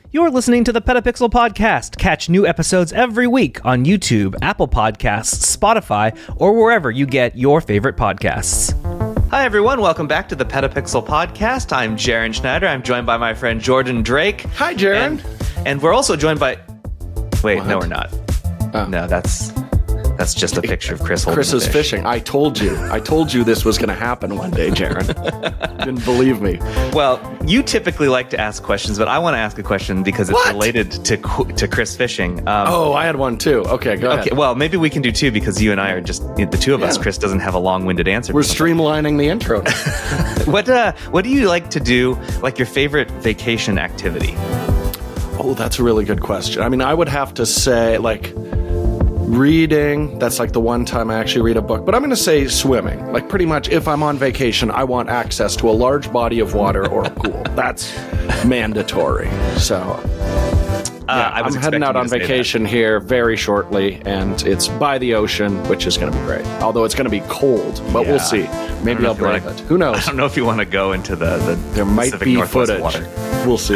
You're listening to the Petapixel Podcast. Catch new episodes every week on YouTube, Apple Podcasts, Spotify, or wherever you get your favorite podcasts. Hi, everyone. Welcome back to the Petapixel Podcast. I'm Jaron Schneider. I'm joined by my friend Jordan Drake. Hi, Jaron. And we're also joined by... Wait, What? no, we're not. Oh. No, that's just a picture of Chris holding Chris a is fish. fishing. I told you this was going to happen one day, Jaron. Didn't believe me. Well, you typically like to ask questions, but I want to ask a question because it's What? related to Chris fishing. I had one too. Okay, go ahead. Okay, well, maybe we can do two because you and I are just the two of us. Yeah. Chris doesn't have a long-winded answer. We're streamlining the intro. What do you like to do? Like your favorite vacation activity? Oh, that's a really good question. I mean, I would have to say, like, reading. That's like the one time I actually read a book. But I'm going to say swimming. Like, pretty much if I'm on vacation, I want access to a large body of water or a pool. That's mandatory. So... I'm heading out on vacation here very shortly, and it's by the ocean, which is going to be great. Although it's going to be cold, but we'll see. Maybe I'll brave it. Who knows? I don't know if you want to go into the There might Pacific be Northwest footage. water. We'll see.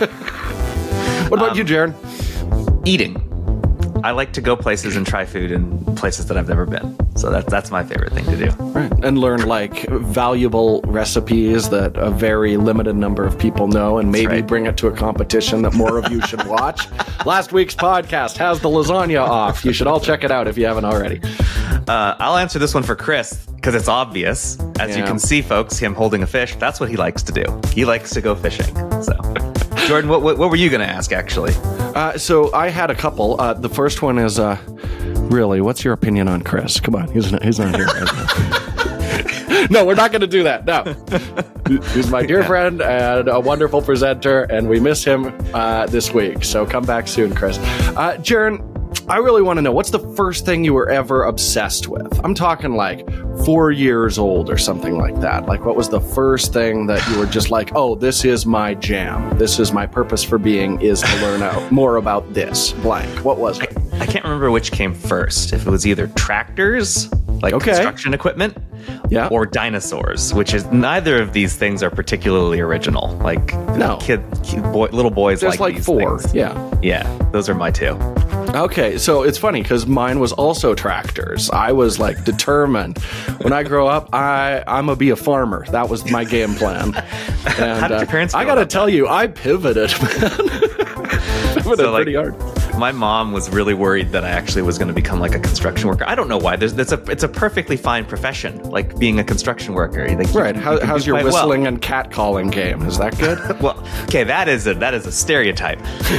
What about you, Jaron? Eating. I like to go places and try food in places that I've never been. So that's my favorite thing to do. Right. And learn like valuable recipes that a very limited number of people know, and maybe right. bring it to a competition that more of you should watch. Last week's podcast has the lasagna off. You should all check it out if you haven't already. I'll answer this one for Chris because it's obvious. As you can see, folks, him holding a fish, that's what he likes to do. He likes to go fishing. So, Jordan, what were you going to ask, actually? So I had a couple. The first one is, really, what's your opinion on Chris? Come on, he's not here right now. No, we're not going to do that. No. He's my dear friend and a wonderful presenter, and we miss him this week. So come back soon, Chris. Jaron, I really want to know, what's the first thing you were ever obsessed with? I'm talking like 4 years old or something like that. Like, what was the first thing that you were just like, oh, this is my jam. This is my purpose for being, is to learn out more about this blank. What was it? I can't remember which came first. If it was either tractors, like construction equipment, or dinosaurs, which is neither of these things are particularly original. Like, no. Little boys There's like these four. things. Yeah, those are my two. Okay, so it's funny because mine was also tractors. I was like determined. When I grow up, I'm gonna be a farmer. That was my game plan. And How did your parents feel I gotta about tell you, I pivoted, man. Pivoted pretty hard. My mom was really worried that I actually was going to become like a construction worker. I don't know why. It's a perfectly fine profession, like being a construction worker. Right. How's your whistling and catcalling game? Is that good? Well, okay, that is a stereotype.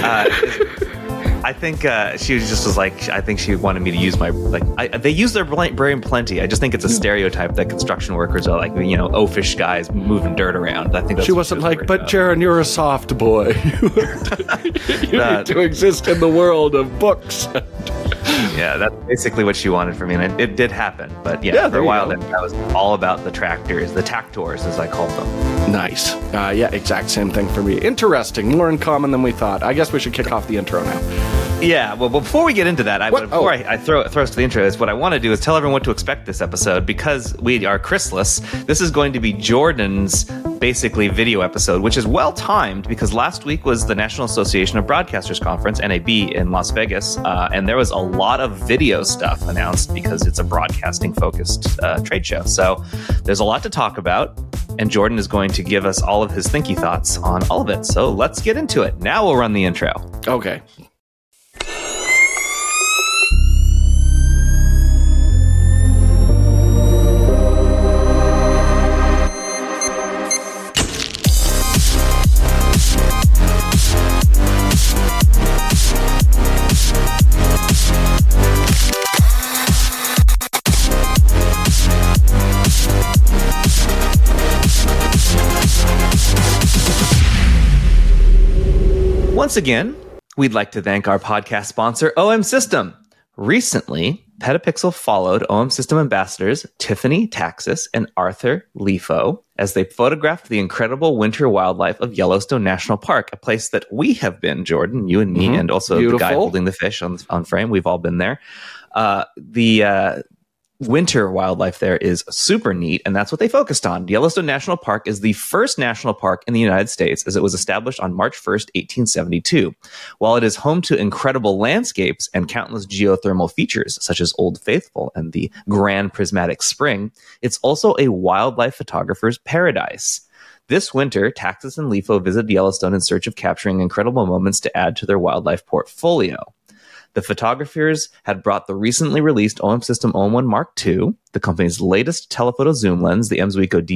I think she was like, I think she wanted me to use my, they use their brain plenty. I just think it's a stereotype that construction workers are like, oafish guys moving dirt around. I think that's she wasn't like, but Jaron, you're a soft boy. You need to exist in the world of books. Yeah, that's basically what she wanted for me, and it did happen. But for a while, I was all about the tractors, the tactors, as I called them. Nice. Exact same thing for me. Interesting. More in common than we thought. I guess we should kick off the intro now. Yeah, well, before we get into that, before I throw us to the intro, what I want to do is tell everyone what to expect this episode. Because we are Chrisless, this is going to be Jordan's basically video episode, which is well timed because last week was the National Association of Broadcasters Conference, NAB, in Las Vegas, and there was a lot of video stuff announced because it's a broadcasting-focused trade show. So there's a lot to talk about, and Jordan is going to give us all of his thinky thoughts on all of it. So let's get into it. Now we'll run the intro. Okay. Once again, we'd like to thank our podcast sponsor, OM System. Recently, Petapixel followed OM System ambassadors Tiffany Taxis and Arthur Lefo as they photographed the incredible winter wildlife of Yellowstone National Park, a place that we have been, Jordan, you and me, and also the guy holding the fish on frame. We've all been there. winter wildlife there is super neat, and that's what they focused on. Yellowstone National Park is the first national park in the United States, as it was established on March 1st, 1872. While it is home to incredible landscapes and countless geothermal features, such as Old Faithful and the Grand Prismatic Spring, it's also a wildlife photographer's paradise. This winter, Taxis and LIFO visited Yellowstone in search of capturing incredible moments to add to their wildlife portfolio. The photographers had brought the recently released OM System OM1 Mark II, the company's latest telephoto zoom lens, the M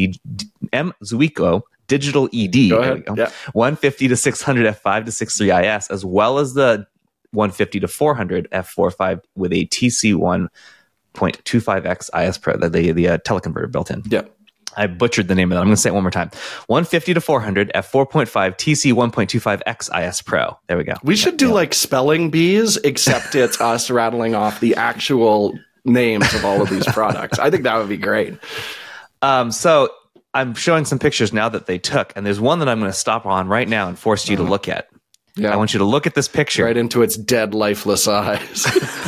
Zuiko Digital ED, 150 to 600 f5 to 6.3 IS, as well as the 150 to 400 f4.5 with a TC1.25x IS Pro, the teleconverter built in. Yeah. I butchered the name of that. I'm going to say it one more time. 150 to 400 f4.5 TC 1.25x IS Pro. There we go. We should do like spelling bees, except it's us rattling off the actual names of all of these products. I think that would be great. So I'm showing some pictures now that they took, and there's one that I'm going to stop on right now and force you to look at. Yeah. I want you to look at this picture. Right into its dead, lifeless eyes.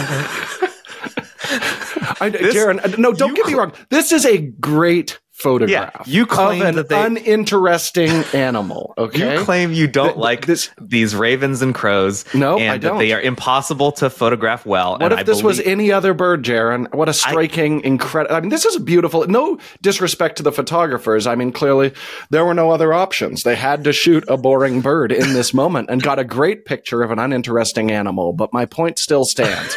Jaron, no, don't get me wrong. This is a great photograph. You claim of an uninteresting animal. Okay, you claim you don't like these ravens and crows. No, and I don't. That they are impossible to photograph well. What if this was any other bird, Jaron? What a striking, incredible. I mean, this is beautiful. No disrespect to the photographers. I mean, clearly there were no other options. They had to shoot a boring bird in this moment and got a great picture of an uninteresting animal. But my point still stands.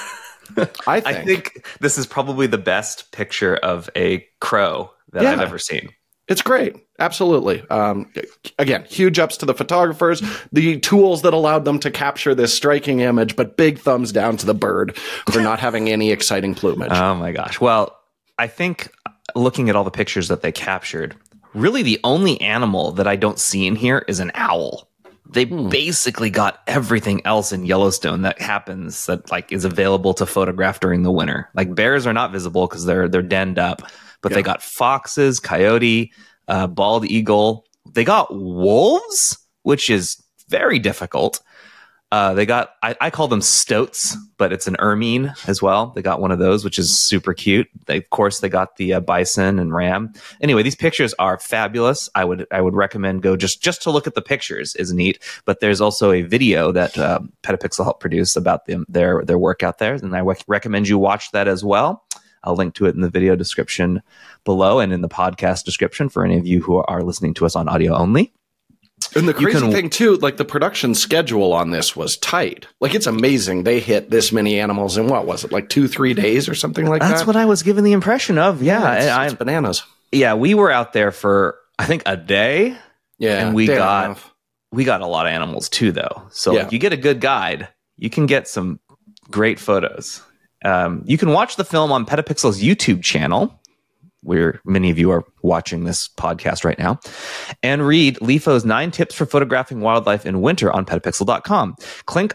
I think this is probably the best picture of a crow that I've ever seen. It's great. Absolutely. Again, huge ups to the photographers, the tools that allowed them to capture this striking image, but big thumbs down to the bird for not having any exciting plumage. Oh my gosh. Well, I think looking at all the pictures that they captured, really the only animal that I don't see in here is an owl. They basically got everything else in Yellowstone that happens that like is available to photograph during the winter. Like bears are not visible because they're denned up, but they got foxes, coyote, bald eagle. They got wolves, which is very difficult. They got, I call them stoats, but it's an ermine as well. They got one of those, which is super cute. Of course, they got the bison and ram. Anyway, these pictures are fabulous. I would recommend go just to look at the pictures is neat. But there's also a video that Petapixel helped produce about their work out there, and I recommend you watch that as well. I'll link to it in the video description below and in the podcast description for any of you who are listening to us on audio only. And the crazy thing, too, like the production schedule on this was tight. Like, it's amazing. They hit this many animals in, what was it, like 2-3 days or something like that? That's what I was given the impression of. Yeah. It's bananas. Yeah, we were out there for, I think, a day. Yeah. And we got a lot of animals, too, though. So if you get a good guide, you can get some great photos. You can watch the film on Petapixel's YouTube channel, where many of you are watching this podcast right now, and read LIFO's 9 tips for photographing wildlife in winter on petapixel.com. Click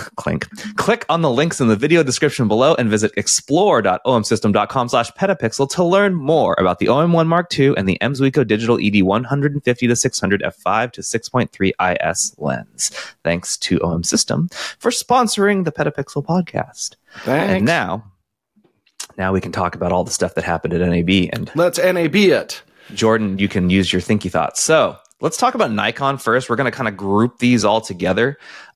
on the links in the video description below and visit explore.omsystem.com/petapixel to learn more about the OM1 Mark II and the M Zuiko Digital ED 150 to 600 f5 to 6.3 IS lens. Thanks to OM System for sponsoring the Petapixel podcast. Thanks. And now we can talk about all the stuff that happened at NAB. And let's NAB it. Jordan, you can use your thinky thoughts. So let's talk about Nikon first. We're going to kind of group these all together.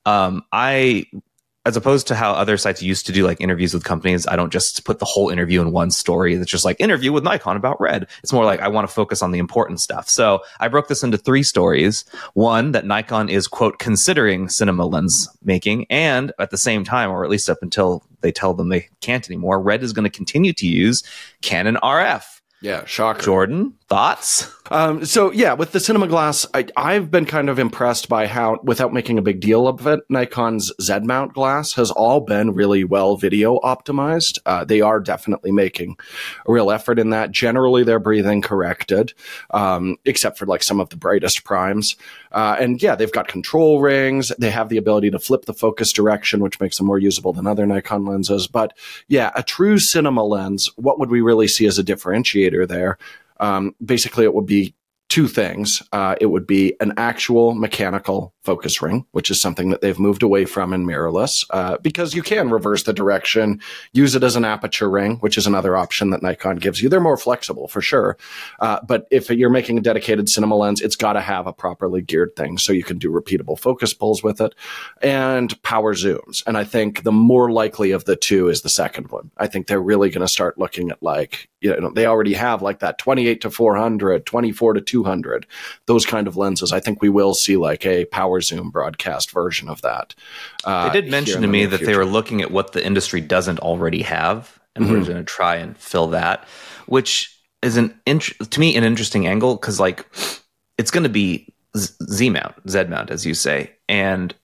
As opposed to how other sites used to do like interviews with companies, I don't just put the whole interview in one story. It's just like interview with Nikon about Red. It's more like I want to focus on the important stuff. So I broke this into 3 stories. One, that Nikon is, quote, considering cinema lens making. And at the same time, or at least up until they tell them they can't anymore, Red is going to continue to use Canon RF. Yeah, shocker. Jordan, thoughts? So yeah, with the cinema glass, I've been kind of impressed by how, without making a big deal of it, Nikon's Z-mount glass has all been really well video optimized. They are definitely making a real effort in that. Generally, they're breathing corrected, except for like some of the brightest primes. And yeah, they've got control rings. They have the ability to flip the focus direction, which makes them more usable than other Nikon lenses. But yeah, a true cinema lens, what would we really see as a differentiator there? Basically, it would be two things. It would be an actual mechanical focus ring, which is something that they've moved away from in mirrorless, because you can reverse the direction, use it as an aperture ring, which is another option that Nikon gives you. They're more flexible for sure. But if you're making a dedicated cinema lens, it's got to have a properly geared thing so you can do repeatable focus pulls with it and power zooms. And I think the more likely of the two is the second one. I think they're really going to start looking at they already have like that 28 to 400, 24 to 200, those kind of lenses. I think we will see like a power zoom broadcast version of that. They did mention to me that they were looking at what the industry doesn't already have, and we're going to try and fill that, which is to me an interesting angle, because like it's going to be Z mount, as you say, and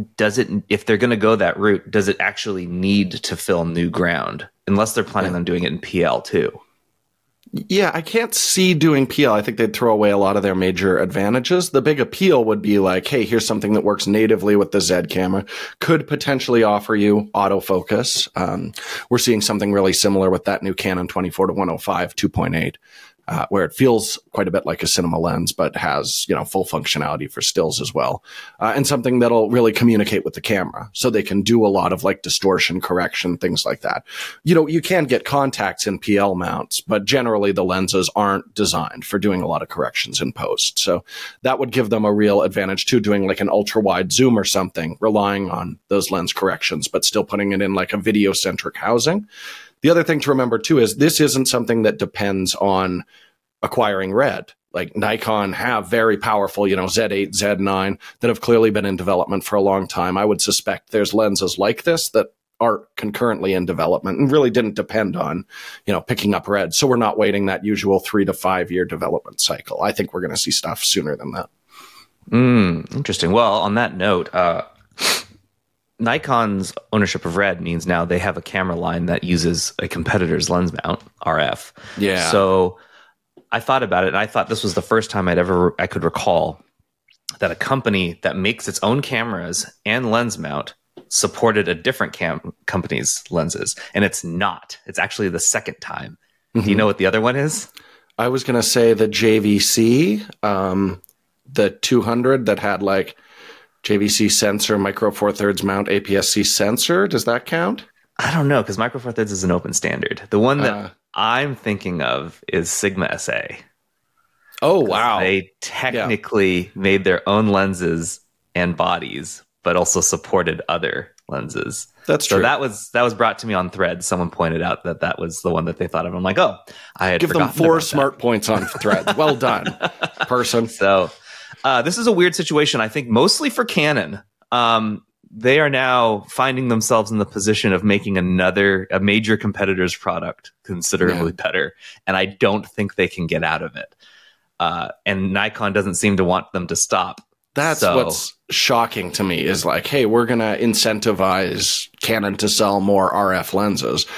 if they're going to go that route, does it actually need to fill new ground, unless they're planning on doing it in PL too? Yeah, I can't see doing PL. I think they'd throw away a lot of their major advantages. The big appeal would be like, hey, here's something that works natively with the Z camera, could potentially offer you autofocus. We're seeing something really similar with that new Canon 24-105 2.8. Where it feels quite a bit like a cinema lens, but has, full functionality for stills as well. And something that'll really communicate with the camera. So they can do a lot of like distortion correction, things like that. You can get contacts in PL mounts, but generally the lenses aren't designed for doing a lot of corrections in post. So that would give them a real advantage to doing like an ultra wide zoom or something, relying on those lens corrections, but still putting it in like a video centric housing. The other thing to remember, too, is this isn't something that depends on acquiring red. Like Nikon have very powerful, Z8, Z9 that have clearly been in development for a long time. I would suspect there's lenses like this that are concurrently in development and really didn't depend on, picking up red. So we're not waiting that usual 3 to 5 year development cycle. I think we're going to see stuff sooner than that. Interesting. Well, on that note, Nikon's ownership of red means now they have a camera line that uses a competitor's lens mount, RF. Yeah. So I thought about it, and I thought this was the first time I could recall that a company that makes its own cameras and lens mount supported a different company's lenses. And it's not. It's actually the second time. Do you know what the other one is? I was going to say the JVC, the 200 that had like JVC sensor, micro four thirds mount, APS-C sensor. Does that count? I don't know, because micro four thirds is an open standard. The one that I'm thinking of is Sigma SA. Oh, wow. They technically made their own lenses and bodies, but also supported other lenses. That's true. So that was brought to me on Thread. Someone pointed out that was the one that they thought of. I'm like, I had give them 4 smart points on Thread. Well done, person. So this is a weird situation, I think, mostly for Canon. They are now finding themselves in the position of making a major competitor's product considerably better, and I don't think they can get out of it. And Nikon doesn't seem to want them to stop. That's what's shocking to me is like, hey, we're going to incentivize Canon to sell more RF lenses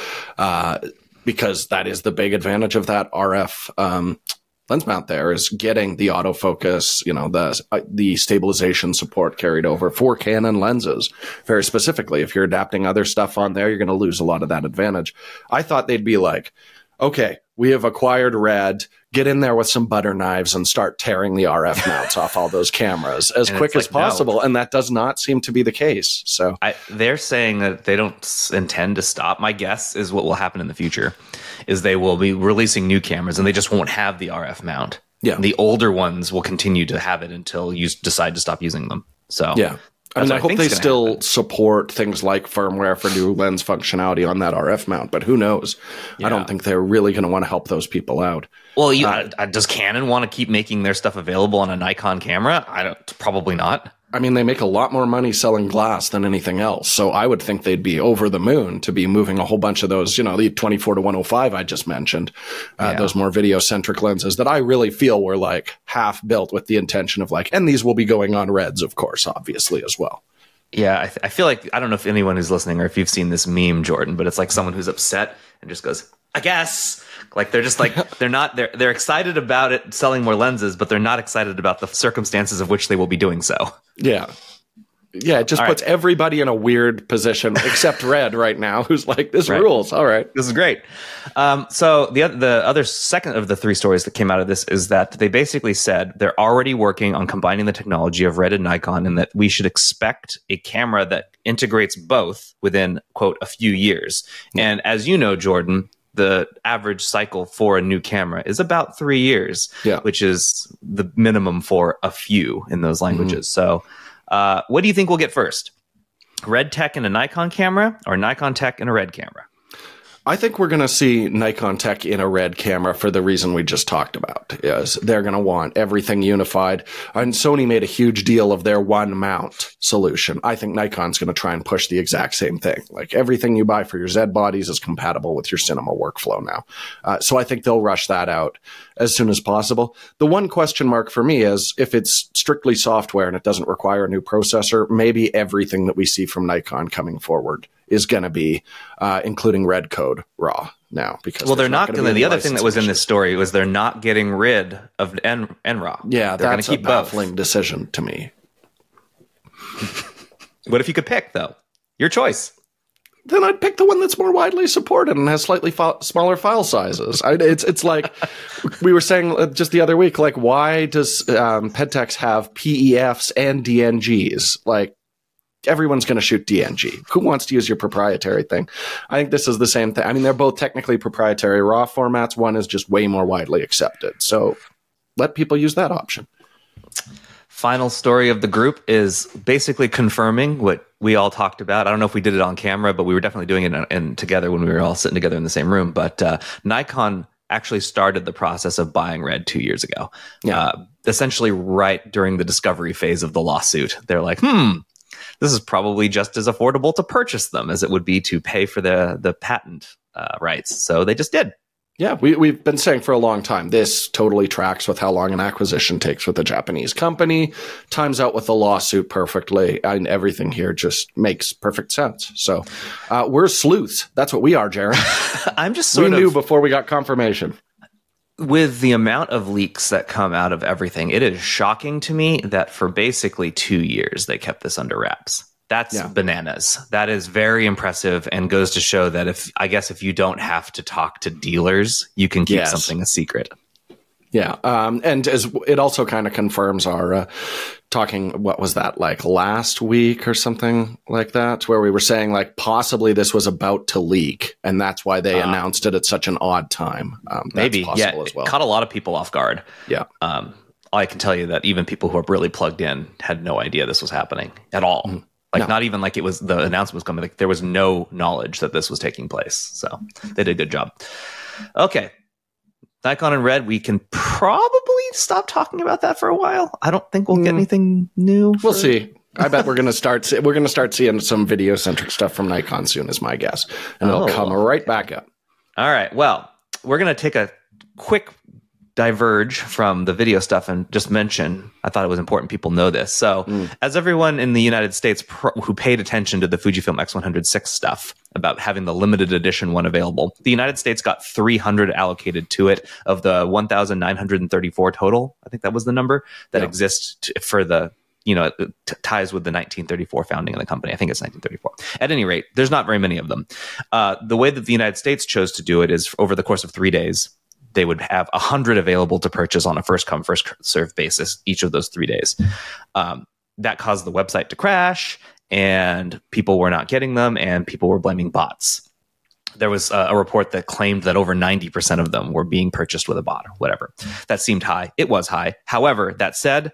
because that is the big advantage of that RF lens mount there is getting the autofocus, the stabilization support carried over for Canon lenses. Very specifically, if you're adapting other stuff on there, you're going to lose a lot of that advantage. I thought they'd be like, okay, we have acquired red, get in there with some butter knives and start tearing the RF mounts off all those cameras as quick as possible. No. And that does not seem to be the case. So they're saying that they don't intend to stop. My guess is what will happen in the future is they will be releasing new cameras and they just won't have the RF mount. Yeah. The older ones will continue to have it until you decide to stop using them. So yeah. I hope they still support things like firmware for new lens functionality on that RF mount, but who knows? Yeah. I don't think they're really going to want to help those people out. Well, does Canon want to keep making their stuff available on a Nikon camera? Probably not. I mean, they make a lot more money selling glass than anything else. So I would think they'd be over the moon to be moving a whole bunch of those, the 24-105 I just mentioned, those more video-centric lenses that I really feel were like half built with the intention of like, and these will be going on reds, of course, obviously as well. Yeah, I feel like, I don't know if anyone who's listening or if you've seen this meme, Jordan, but it's like someone who's upset and just goes, I guess. Like they're just like, they're excited about it selling more lenses, but they're not excited about the circumstances of which they will be doing so. Yeah. Yeah, it just puts everybody in a weird position except Red right now, who's like, this rules. All right. This is great. So the other second of the three stories that came out of this is that they basically said they're already working on combining the technology of Red and Nikon, and that we should expect a camera that integrates both within, quote, a few years. And as you know, Jordan, the average cycle for a new camera is about 3 years, which is the minimum for a few in those languages. So what do you think we'll get first? Red tech in a Nikon camera or Nikon tech in a Red camera? I think we're going to see Nikon tech in a Red camera for the reason we just talked about. Is they're going to want everything unified. And Sony made a huge deal of their one mount solution. I think Nikon's going to try and push the exact same thing. Like everything you buy for your Z bodies is compatible with your cinema workflow now. So I think they'll rush that out as soon as possible. The one question mark for me is if it's strictly software and it doesn't require a new processor, maybe everything that we see from Nikon coming forward is going to be including Red code raw now, because they're not going to. The other thing that was in this story was they're not getting rid of NRAW. Yeah, they're that's keep a baffling decision to me. What if you could pick, though? Your choice. Then I'd pick the one that's more widely supported and has slightly smaller file sizes. It's like we were saying just the other week. Like, why does Pentax have PEFs and DNGs? Like, everyone's going to shoot DNG. Who wants to use your proprietary thing? I think this is the same thing. I mean, they're both technically proprietary RAW formats. One is just way more widely accepted. So let people use that option. Final story of the group is basically confirming what we all talked about. I don't know if we did it on camera, but we were definitely doing it together when we were all sitting together in the same room. But Nikon actually started the process of buying Red 2 years ago. Essentially right during the discovery phase of the lawsuit. They're like, this is probably just as affordable to purchase them as it would be to pay for the patent rights. So they just did. Yeah, we've been saying for a long time, this totally tracks with how long an acquisition takes with a Japanese company, times out with the lawsuit perfectly, and everything here just makes perfect sense. So we're sleuths. That's what we are, Jared. I'm just we knew before we got confirmation. With the amount of leaks that come out of everything, it is shocking to me that for basically 2 years they kept this under wraps. That's bananas. That is very impressive and goes to show that if you don't have to talk to dealers, you can keep something a secret. Yeah. And as it also kind of confirms our talking, what was that, like last week or something like that, where we were saying like possibly this was about to leak and that's why they announced it at such an odd time. Maybe. As well. It caught a lot of people off guard. Yeah. I can tell you that even people who are really plugged in had no idea this was happening at all. Mm-hmm. Not even like it was the announcement was coming. Like there was no knowledge that this was taking place. So they did a good job. Okay. Nikon and Red, we can probably stop talking about that for a while. I don't think we'll get anything new. We'll see. I bet we're going to start seeing some video centric stuff from Nikon soon is my guess. And it'll come right back up. All right. Well, we're going to take a quick diverge from the video stuff and just mention, I thought it was important people know this. So as everyone in the United States who paid attention to the Fujifilm X100VI stuff about having the limited edition one available, the United States got 300 allocated to it of the 1,934 total. I think that was the number that exists for the, ties with the 1934 founding of the company. I think it's 1934. At any rate, there's not very many of them. The way that the United States chose to do it is over the course of 3 days, they would have 100 available to purchase on a first come, first served basis each of those 3 days. That caused the website to crash and people were not getting them and people were blaming bots. There was a report that claimed that over 90% of them were being purchased with a bot or whatever. That seemed high. It was high. However, that said,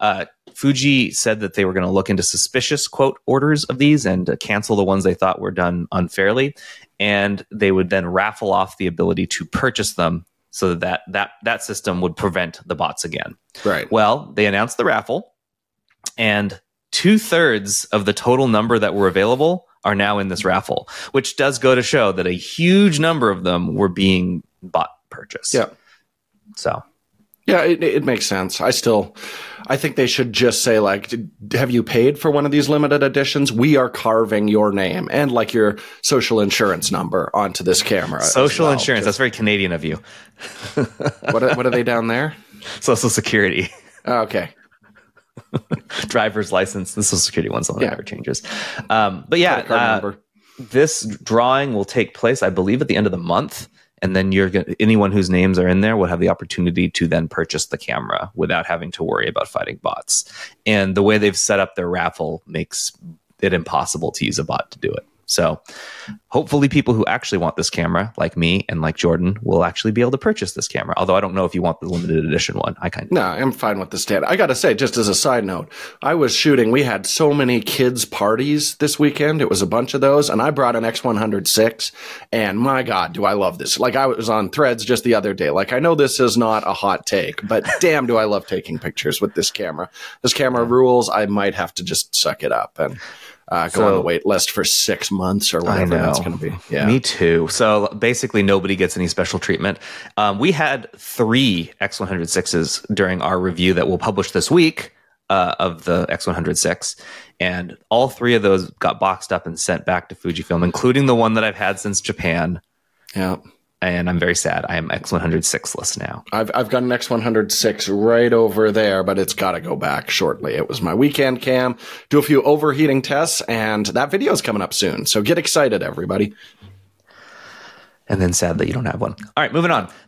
Fuji said that they were going to look into suspicious, quote, orders of these and cancel the ones they thought were done unfairly. And they would then raffle off the ability to purchase them so that system would prevent the bots again. Right. Well, they announced the raffle, and 2/3 of the total number that were available are now in this raffle, which does go to show that a huge number of them were being bot purchased. Yeah. So. Yeah, it makes sense. I think they should just say, like, have you paid for one of these limited editions? We are carving your name and like your social insurance number onto this camera. Social insurance. That's very Canadian of you. What are they down there? Social Security. Okay. Driver's license, the Social Security one's the one that never changes. But yeah, this drawing will take place, I believe, at the end of the month. And then anyone whose names are in there will have the opportunity to then purchase the camera without having to worry about fighting bots. And the way they've set up their raffle makes it impossible to use a bot to do it. So hopefully people who actually want this camera, like me and like Jordan, will actually be able to purchase this camera. Although I don't know if you want the limited edition one. No, I'm fine with the standard. I got to say, just as a side note, we had so many kids' parties this weekend. It was a bunch of those. And I brought an X106. And my God, do I love this. Like, I was on Threads just the other day. Like, I know this is not a hot take, but damn, do I love taking pictures with this camera. This camera rules. I might have to just suck it up and go on the wait list for 6 months or whatever that's going to be. Yeah, me too. So basically, nobody gets any special treatment. We had 3 X106s during our review that we'll publish this week of the X106, and all 3 of those got boxed up and sent back to Fujifilm, including the one that I've had since Japan. Yeah. And I'm very sad. I am X106-less now. I've got an X106 right over there, but it's got to go back shortly. It was my weekend cam. Do a few overheating tests, and that video is coming up soon. So get excited, everybody. And then sad that you don't have one. All right, moving on.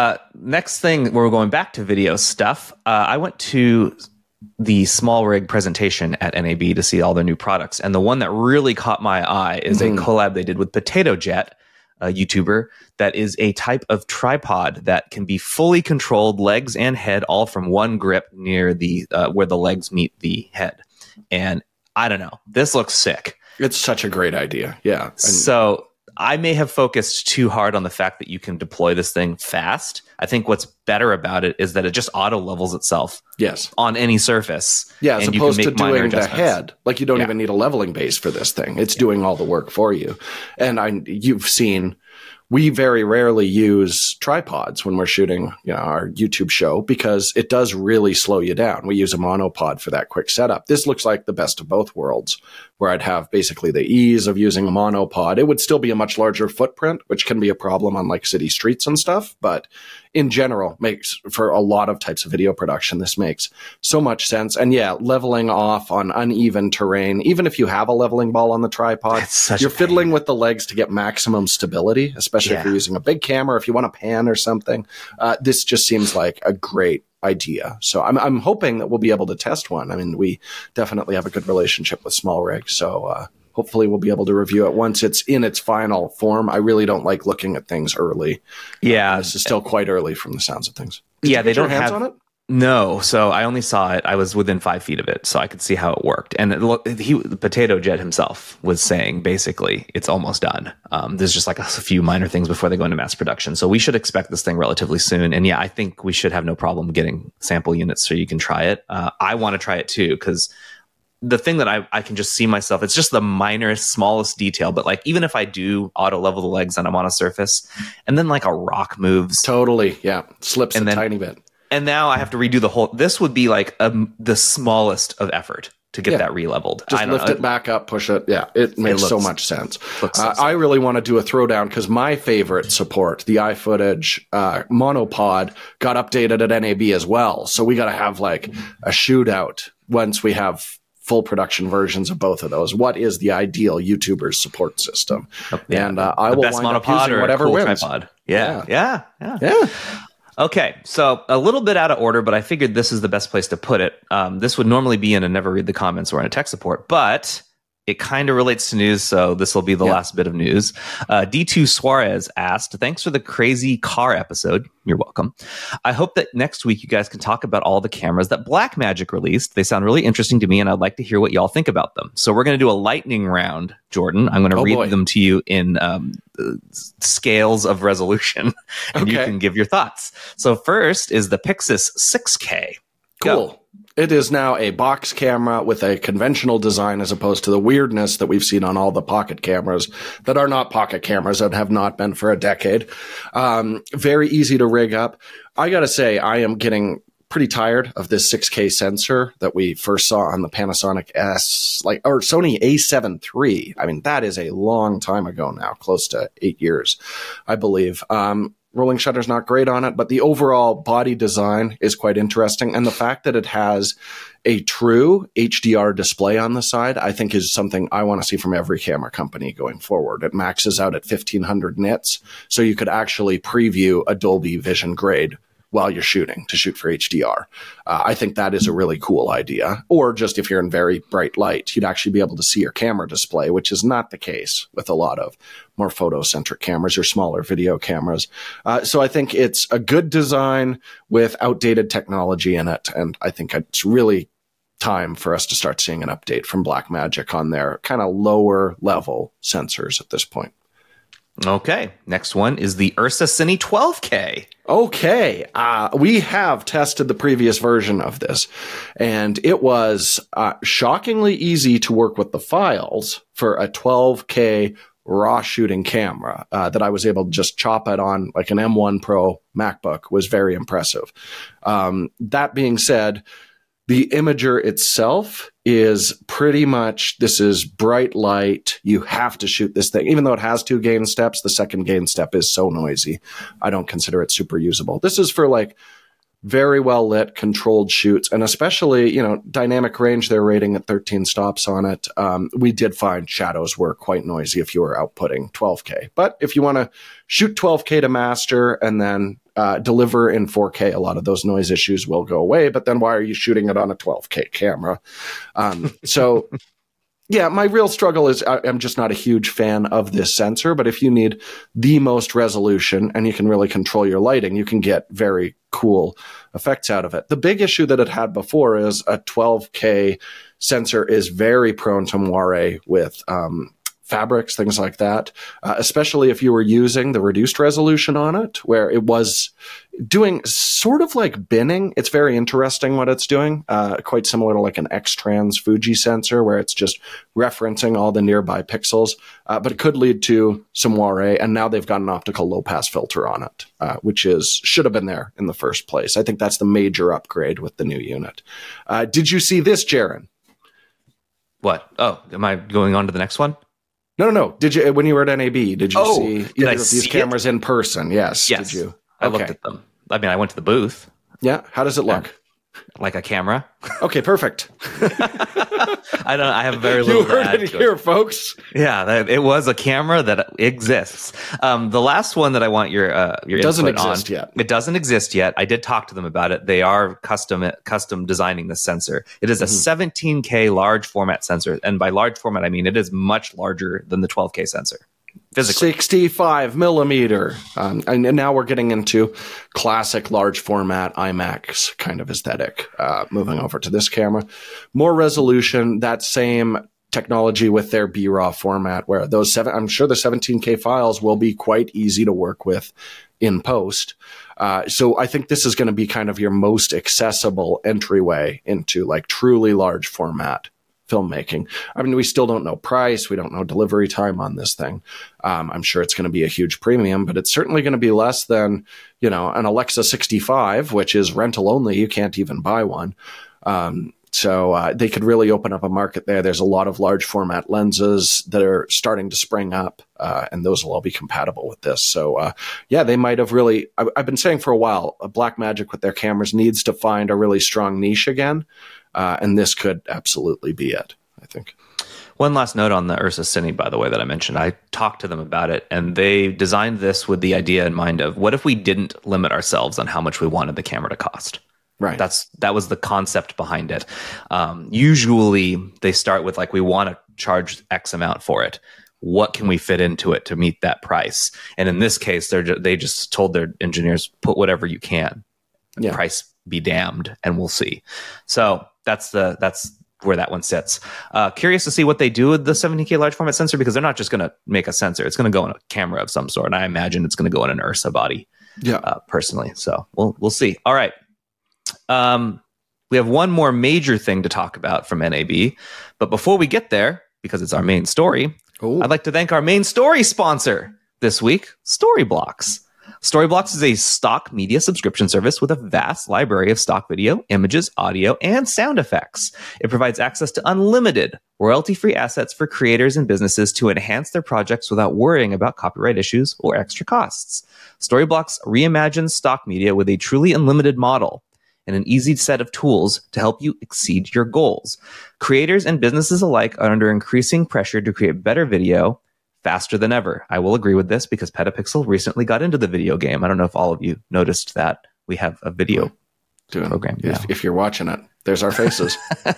Next thing, we're going back to video stuff. I went to the small rig presentation at NAB to see all their new products. And the one that really caught my eye is a collab they did with Potato Jet, a YouTuber, that is a type of tripod that can be fully controlled, legs and head, all from one grip near the where the legs meet the head. And I don't know, this looks sick. It's such a great idea. Yeah. So I may have focused too hard on the fact that you can deploy this thing fast. I think what's better about it is that it just auto levels itself. Yes. On any surface. Yeah, as opposed to doing the head. Like, you don't even need a leveling base for this thing. It's doing all the work for you. And you've seen, we very rarely use tripods when we're shooting, our YouTube show, because it does really slow you down. We use a monopod for that quick setup. This looks like the best of both worlds, where I'd have basically the ease of using a monopod. It would still be a much larger footprint, which can be a problem on like city streets and stuff. But in general, makes for a lot of types of video production, this makes so much sense. And yeah, leveling off on uneven terrain, even if you have a leveling ball on the tripod, you're fiddling with the legs to get maximum stability, especially if you're using a big camera, if you want to pan or something. This just seems like a great idea. So I'm hoping that we'll be able to test one. I mean, we definitely have a good relationship with Small Rig, so hopefully we'll be able to review it once it's in its final form. I really don't like looking at things early. Yeah. This is still quite early from the sounds of things. Did they don't hands have on it? No, so I only saw it. I was within 5 feet of it, so I could see how it worked. And the Potato Jet himself was saying, basically, it's almost done. There's just like a few minor things before they go into mass production. So we should expect this thing relatively soon. And yeah, I think we should have no problem getting sample units so you can try it. I want to try it too, because the thing that I can just see myself, it's just the minorest, smallest detail. But like, even if I do auto level the legs and I'm on a surface, and then like a rock moves. Totally, yeah. Slips a tiny bit. And now I have to redo the whole. This would be like the smallest of effort to get that re-leveled. Just lift it back up, push it. Yeah, it makes so much sense. I really want to do a throwdown because my favorite support, the iFootage monopod, got updated at NAB as well. So we got to have like a shootout once we have full production versions of both of those. What is the ideal YouTuber support system? And I will wind up using whatever wins. Tripod. Yeah. Okay, so a little bit out of order, but I figured this is the best place to put it. This would normally be in a never read the comments or in a tech support, but it kind of relates to news, so this will be the last bit of news. D2 Suarez asked, thanks for the crazy car episode. You're welcome. I hope that next week you guys can talk about all the cameras that Blackmagic released. They sound really interesting to me, and I'd like to hear what y'all think about them. So we're going to do a lightning round, Jordan. I'm going to read them to you in scales of resolution, and you can give your thoughts. So first is the Pixis 6K. Cool. Go. It is now a box camera with a conventional design as opposed to the weirdness that we've seen on all the pocket cameras that are not pocket cameras and have not been for a decade. Very easy to rig up. I got to say, I am getting pretty tired of this 6K sensor that we first saw on the Panasonic or Sony A7 III. I mean, that is a long time ago now, close to 8 years, I believe. rolling shutter's not great on it, but the overall body design is quite interesting. And the fact that it has a true HDR display on the side, I think is something I want to see from every camera company going forward. It maxes out at 1500 nits, so you could actually preview a Dolby Vision grade while you're shooting to shoot for HDR. I think that is a really cool idea. Or just if you're in very bright light, you'd actually be able to see your camera display, which is not the case with a lot of more photo-centric cameras or smaller video cameras. So I think it's a good design with outdated technology in it. And I think it's really time for us to start seeing an update from Blackmagic on their kind of lower level sensors at this point. Okay, next one is the Ursa Cine 12K. Okay, we have tested the previous version of this, and it was shockingly easy to work with the files for a 12K raw shooting camera that I was able to just chop it on like an M1 Pro MacBook. Was very impressive. That being said, the imager itself is pretty much, this is bright light. You have to shoot this thing. Even though it has 2 gain steps, the second gain step is so noisy. I don't consider it super usable. This is for like very well lit, controlled shoots, and especially, dynamic range, they're rating at 13 stops on it. We did find shadows were quite noisy if you were outputting 12K. But if you want to shoot 12K to master and then deliver in 4K, a lot of those noise issues will go away. But then why are you shooting it on a 12K camera? So yeah, my real struggle is I'm just not a huge fan of this sensor. But if you need the most resolution and you can really control your lighting, you can get very cool effects out of it. The big issue that it had before is a 12K sensor is very prone to moire with fabrics, things like that, especially if you were using the reduced resolution on it, where it was doing sort of like binning. It's very interesting what it's doing, quite similar to like an X-Trans Fuji sensor, where it's just referencing all the nearby pixels, but it could lead to some moire, and now they've got an optical low-pass filter on it, which should have been there in the first place. I think that's the major upgrade with the new unit. Did you see this, Jaron? What? Oh, am I going on to the next one? No. Did you, when you were at NAB, did you see either of these cameras in person? Yes. Yes. Did you? I looked at them. I mean, I went to the booth. Yeah. How does it look? Like a camera. Okay, perfect. I have very little. You heard it here, folks. Yeah, it was a camera that exists. The last one that I want your doesn't input exist on, yet. It doesn't exist yet. I did talk to them about it. They are custom designing this sensor. It is a 17K large format sensor, and by large format I mean it is much larger than the 12K sensor. Physically. 65 millimeter. And now we're getting into classic large format IMAX kind of aesthetic. Moving over to this camera. More resolution, that same technology with their BRAW format, where I'm sure the 17K files will be quite easy to work with in post. So I think this is going to be kind of your most accessible entryway into like truly large format filmmaking. I mean, we still don't know price. We don't know delivery time on this thing. I'm sure it's going to be a huge premium, but it's certainly going to be less than, an Alexa 65, which is rental only. You can't even buy one. So they could really open up a market there. There's a lot of large format lenses that are starting to spring up, and those will all be compatible with this. So, they might have really, I've been saying for a while, Blackmagic with their cameras needs to find a really strong niche again. And this could absolutely be it, I think. One last note on the Ursa Cine, by the way, that I mentioned. I talked to them about it, and they designed this with the idea in mind of what if we didn't limit ourselves on how much we wanted the camera to cost? Right. That was the concept behind it. Usually they start with like, we want to charge X amount for it. What can we fit into it to meet that price? And in this case, they just told their engineers, put whatever you can. Yeah. Price be damned, and we'll see. So that's where that one sits. Curious to see what they do with the 17K large format sensor, because they're not just going to make a sensor. It's going to go in a camera of some sort. And I imagine it's going to go in an Ursa body. Yeah. Personally. So we'll see. All right. We have one more major thing to talk about from NAB, but before we get there, because it's our main story, I'd like to thank our main story sponsor this week, Storyblocks. Storyblocks is a stock media subscription service with a vast library of stock video, images, audio, and sound effects. It provides access to unlimited, royalty-free assets for creators and businesses to enhance their projects without worrying about copyright issues or extra costs. Storyblocks reimagines stock media with a truly unlimited model and an easy set of tools to help you exceed your goals. Creators and businesses alike are under increasing pressure to create better video faster than ever. I will agree with this because Petapixel recently got into the video game. I don't know if all of you noticed that. We have a video program. If you're watching it, there's our faces.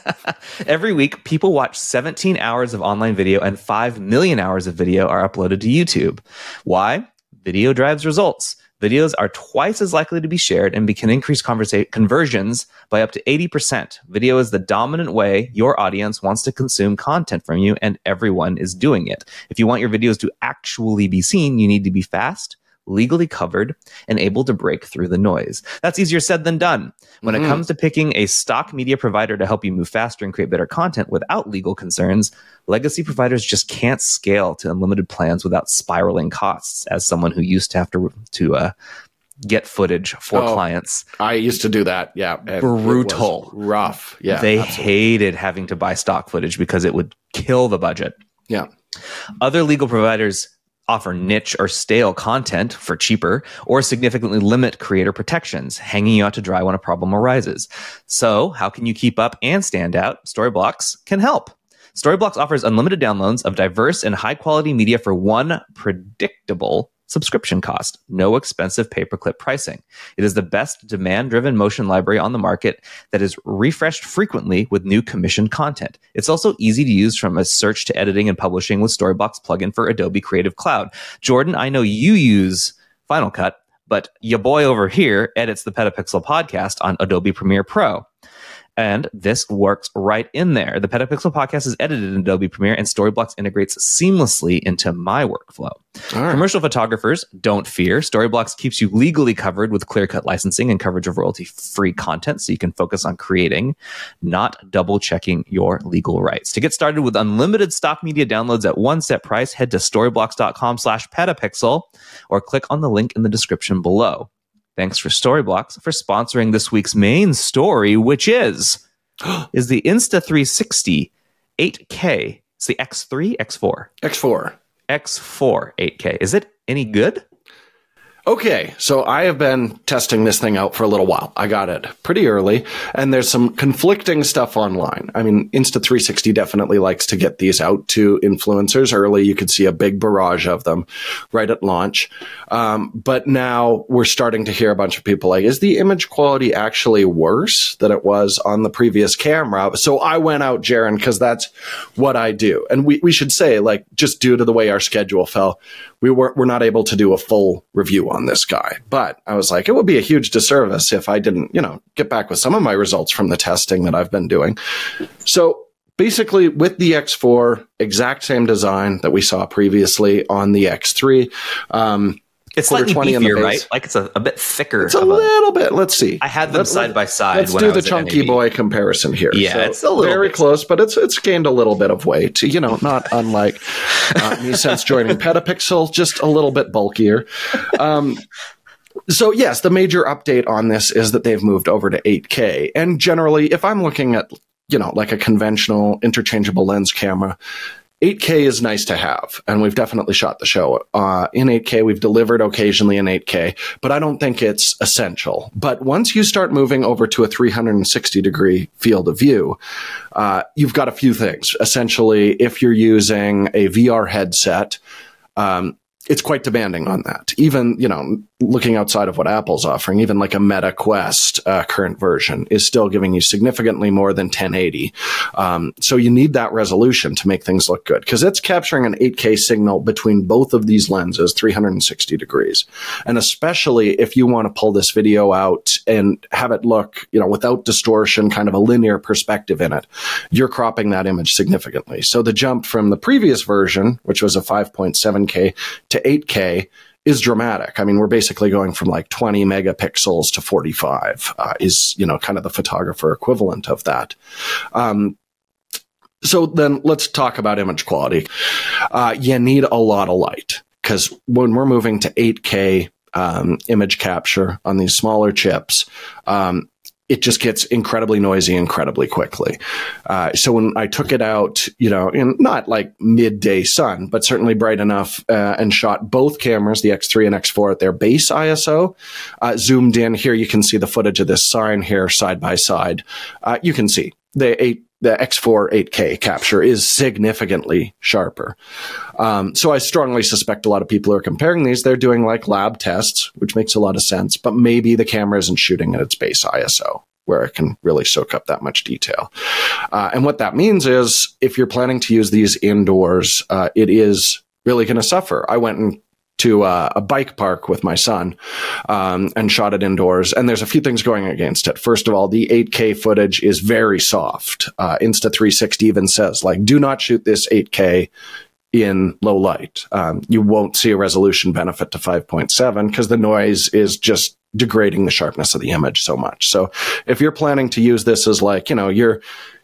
Every week, people watch 17 hours of online video and 5 million hours of video are uploaded to YouTube. Why? Video drives results. Videos are twice as likely to be shared and can increase conversions by up to 80%. Video is the dominant way your audience wants to consume content from you, and everyone is doing it. If you want your videos to actually be seen, you need to be fast, legally covered, and able to break through the noise. That's easier said than done. When it comes to picking a stock media provider to help you move faster and create better content without legal concerns, legacy providers just can't scale to unlimited plans without spiraling costs. As someone who used to have to get footage for clients. I used to do that. Yeah. Brutal. Rough. Yeah. They hated having to buy stock footage because it would kill the budget. Yeah. Other legal providers offer niche or stale content for cheaper, or significantly limit creator protections, hanging you out to dry when a problem arises. So how can you keep up and stand out? Storyblocks can help. Storyblocks offers unlimited downloads of diverse and high-quality media for one predictable subscription cost. No expensive pay-per-clip pricing. It is the best demand-driven motion library on the market that is refreshed frequently with new commissioned content. It's also easy to use from a search to editing and publishing with Storyblocks plugin for Adobe Creative Cloud. Jordan, I know you use Final Cut, but your boy over here edits the Petapixel podcast on Adobe Premiere Pro. And this works right in there. The Petapixel podcast is edited in Adobe Premiere, and Storyblocks integrates seamlessly into my workflow. All right. Commercial photographers, don't fear. Storyblocks keeps you legally covered with clear-cut licensing and coverage of royalty-free content, so you can focus on creating, not double-checking your legal rights. To get started with unlimited stock media downloads at one set price, head to storyblocks.com/petapixel or click on the link in the description below. Thanks for Storyblocks for sponsoring this week's main story, which is the Insta360 8K. It's the X3, X4? X4. X4 8K. Is it any good? Okay, so I have been testing this thing out for a little while. I got it pretty early, and there's some conflicting stuff online. I mean, Insta360 definitely likes to get these out to influencers early. You could see a big barrage of them right at launch. But now we're starting to hear a bunch of people like, is the image quality actually worse than it was on the previous camera? So I went out, Jaron, because that's what I do. And we should say, like, just due to the way our schedule fell, we're not able to do a full review on this guy. But I was like, it would be a huge disservice if I didn't, get back with some of my results from the testing that I've been doing. So basically with the X4, exact same design that we saw previously on the X3. It's slightly beefier, right? Like it's a bit thicker. It's a little bit. Let's see. I had them side by side. Let's do the chunky boy comparison here. Yeah, so it's a little very close, but it's gained a little bit of weight. Not unlike me since joining Petapixel, just a little bit bulkier. So yes, the major update on this is that they've moved over to 8K. And generally, if I'm looking at like a conventional interchangeable lens camera, 8K is nice to have, and we've definitely shot the show in 8K. We've delivered occasionally in 8K, but I don't think it's essential. But once you start moving over to a 360-degree field of view, you've got a few things. Essentially, if you're using a VR headset, it's quite demanding on that. Even, looking outside of what Apple's offering, even like a Meta Quest current version is still giving you significantly more than 1080. So you need that resolution to make things look good because it's capturing an 8K signal between both of these lenses, 360 degrees. And especially if you want to pull this video out and have it look, without distortion, kind of a linear perspective in it, you're cropping that image significantly. So the jump from the previous version, which was a 5.7K to 8K, is dramatic. I mean, we're basically going from like 20 megapixels to 45 is, kind of the photographer equivalent of that. So then let's talk about image quality. You need a lot of light because when we're moving to 8K image capture on these smaller chips, it just gets incredibly noisy incredibly quickly. So when I took it out, in not like midday sun, but certainly bright enough, and shot both cameras, the X3 and X4 at their base ISO, zoomed in here, you can see the footage of this sign here side by side. You can see the X4 8K capture is significantly sharper. So I strongly suspect a lot of people are comparing these. They're doing like lab tests, which makes a lot of sense, but maybe the camera isn't shooting at its base ISO where it can really soak up that much detail. And what that means is if you're planning to use these indoors, it is really going to suffer. I went to a bike park with my son and shot it indoors. And there's a few things going against it. First of all, the 8K footage is very soft. Insta360 even says, like, do not shoot this 8K in low light. You won't see a resolution benefit to 5.7 because the noise is just degrading the sharpness of the image so much. So if you're planning to use this as like, your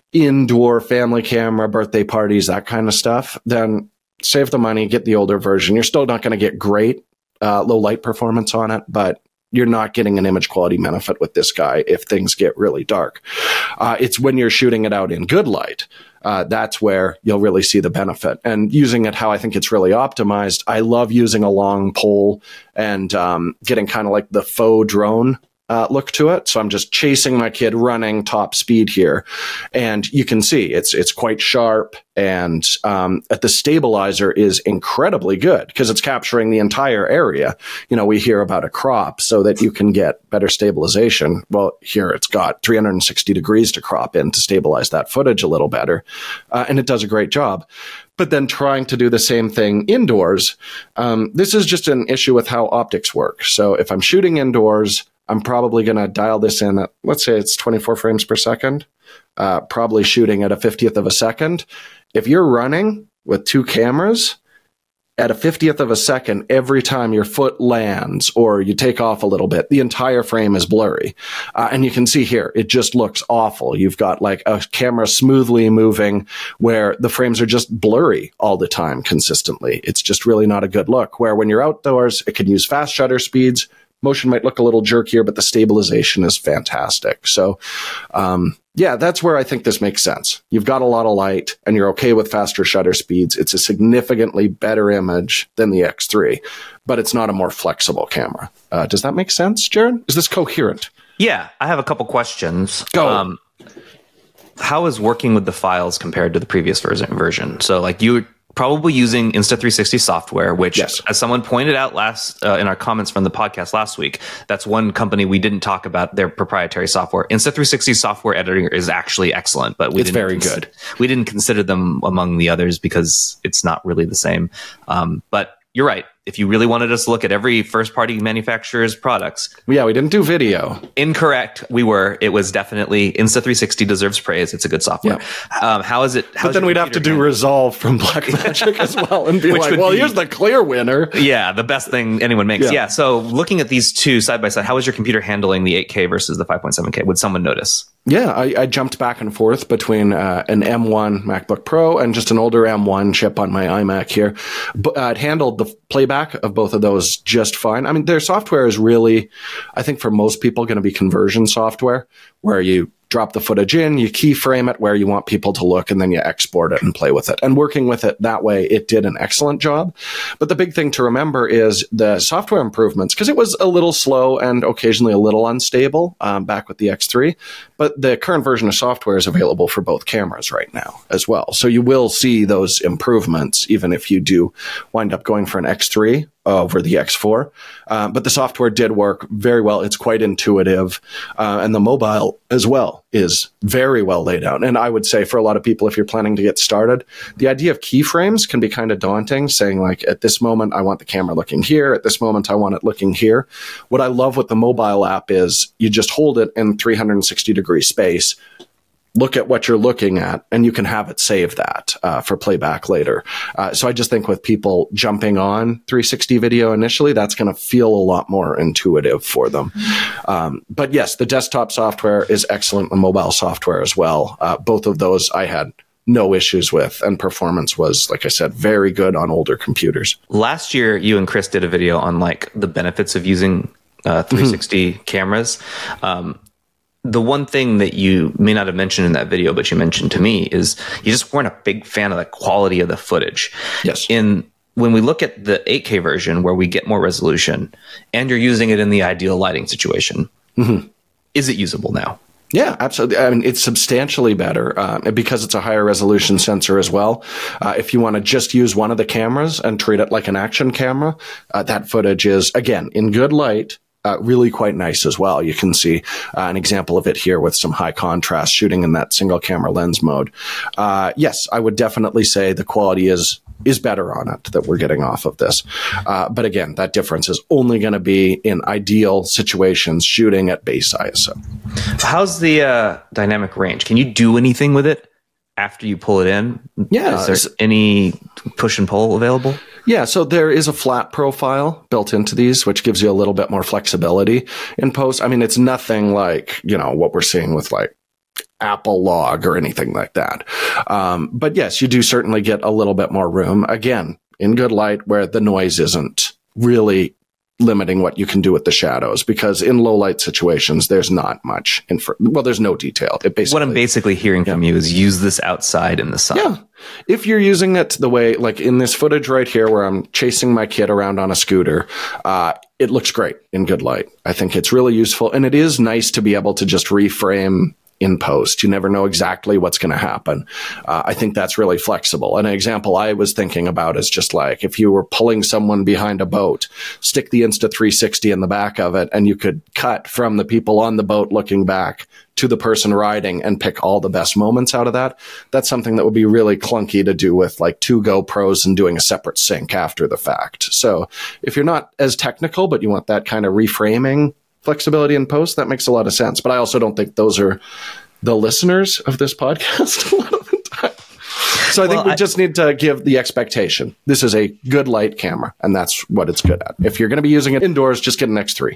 indoor family camera, birthday parties, that kind of stuff, then save the money, get the older version. You're still not going to get great low light performance on it, but you're not getting an image quality benefit with this guy if things get really dark. It's when you're shooting it out in good light. That's where you'll really see the benefit. And using it how I think it's really optimized, I love using a long pole and getting kind of like the faux drone look to it. So I'm just chasing my kid running top speed here. And you can see it's quite sharp. And at the stabilizer is incredibly good because it's capturing the entire area. We hear about a crop so that you can get better stabilization. Well, here it's got 360 degrees to crop in to stabilize that footage a little better. And it does a great job. But then trying to do the same thing indoors, this is just an issue with how optics work. So if I'm shooting indoors, I'm probably going to dial this in at, let's say it's 24 frames per second, probably shooting at a 50th of a second. If you're running with two cameras at a 50th of a second, every time your foot lands or you take off a little bit, the entire frame is blurry. And you can see here, it just looks awful. You've got like a camera smoothly moving where the frames are just blurry all the time consistently. It's just really not a good look. Where when you're outdoors, it can use fast shutter speeds. Motion might look a little jerkier, but the stabilization is fantastic. So, that's where I think this makes sense. You've got a lot of light and you're okay with faster shutter speeds. It's a significantly better image than the X3, but it's not a more flexible camera. Does that make sense, Jared? Is this coherent? Yeah, I have a couple questions. Go. How is working with the files compared to the previous version? So like you probably using Insta360 software, which, yes, as someone pointed out last in our comments from the podcast last week, that's one company we didn't talk about their proprietary software. Insta360 software editor is actually excellent, but it's very good. We didn't consider them among the others because it's not really the same. But you're right. If you really wanted us to look at every first-party manufacturer's products. Yeah, we didn't do video. Incorrect. We were. It was definitely Insta360 deserves praise. It's a good software. Yeah. How is it? But then we'd have to do Resolve from Blackmagic as well and be like, well, here's the clear winner. Yeah, the best thing anyone makes. Yeah. So looking at these two side by side, how is your computer handling the 8K versus the 5.7K? Would someone notice? Yeah, I jumped back and forth between an M1 MacBook Pro and just an older M1 chip on my iMac here. But it handled the playback of both of those just fine. I mean, their software is really, I think for most people, going to be conversion software where you drop the footage in, you keyframe it where you want people to look, and then you export it and play with it. And working with it that way, it did an excellent job. But the big thing to remember is the software improvements, because it was a little slow and occasionally a little unstable back with the X3. But the current version of software is available for both cameras right now as well. So you will see those improvements, even if you do wind up going for an X3 over the X4. But the software did work very well. It's quite intuitive. And the mobile as well is very well laid out. And I would say for a lot of people, if you're planning to get started, the idea of keyframes can be kind of daunting, saying like, at this moment, I want the camera looking here. At this moment, I want it looking here. What I love with the mobile app is you just hold it in 360 degree space, look at what you're looking at, and you can have it save that for playback later. So I just think with people jumping on 360 video initially, that's going to feel a lot more intuitive for them. But yes, the desktop software is excellent, the mobile software as well. Both of those I had no issues with, and performance was, like I said, very good on older computers. Last year, you and Chris did a video on like the benefits of using 360 cameras. the one thing that you may not have mentioned in that video, but you mentioned to me, is you just weren't a big fan of the quality of the footage. Yes. When we look at the 8K version where we get more resolution and you're using it in the ideal lighting situation, is it usable now? Yeah, absolutely. I mean, it's substantially better because it's a higher resolution sensor as well. If you want to just use one of the cameras and treat it like an action camera, that footage is, again, in good light, really quite nice as well. You can see an example of it here with some high contrast shooting in that single camera lens mode. Yes, I would definitely say the quality is better on it that we're getting off of this. But again, that difference is only going to be in ideal situations shooting at base ISO. How's the dynamic range? Can you do anything with it after you pull it in? Yeah. Is there any push and pull available? Yeah, so there is a flat profile built into these, which gives you a little bit more flexibility in post. I mean, it's nothing like, what we're seeing with like Apple Log or anything like that. But yes, you do certainly get a little bit more room, again, in good light where the noise isn't really limiting what you can do with the shadows, because in low light situations, there's not much. There's no detail. What I'm basically hearing from you is use this outside in the sun. Yeah. If you're using it the way, like in this footage right here where I'm chasing my kid around on a scooter, it looks great in good light. I think it's really useful. And it is nice to be able to just reframe in post. You never know exactly what's going to happen. I think that's really flexible. An example I was thinking about is just like if you were pulling someone behind a boat, stick the Insta360 in the back of it, and you could cut from the people on the boat looking back to the person riding and pick all the best moments out of that. That's something that would be really clunky to do with like 2 GoPros and doing a separate sync after the fact. So if you're not as technical, but you want that kind of reframing flexibility in post, that makes a lot of sense. But I also don't think those are the listeners of this podcast a lot of the time. So I think we just need to give the expectation. This is a good light camera, and that's what it's good at. If you're going to be using it indoors, just get an X3.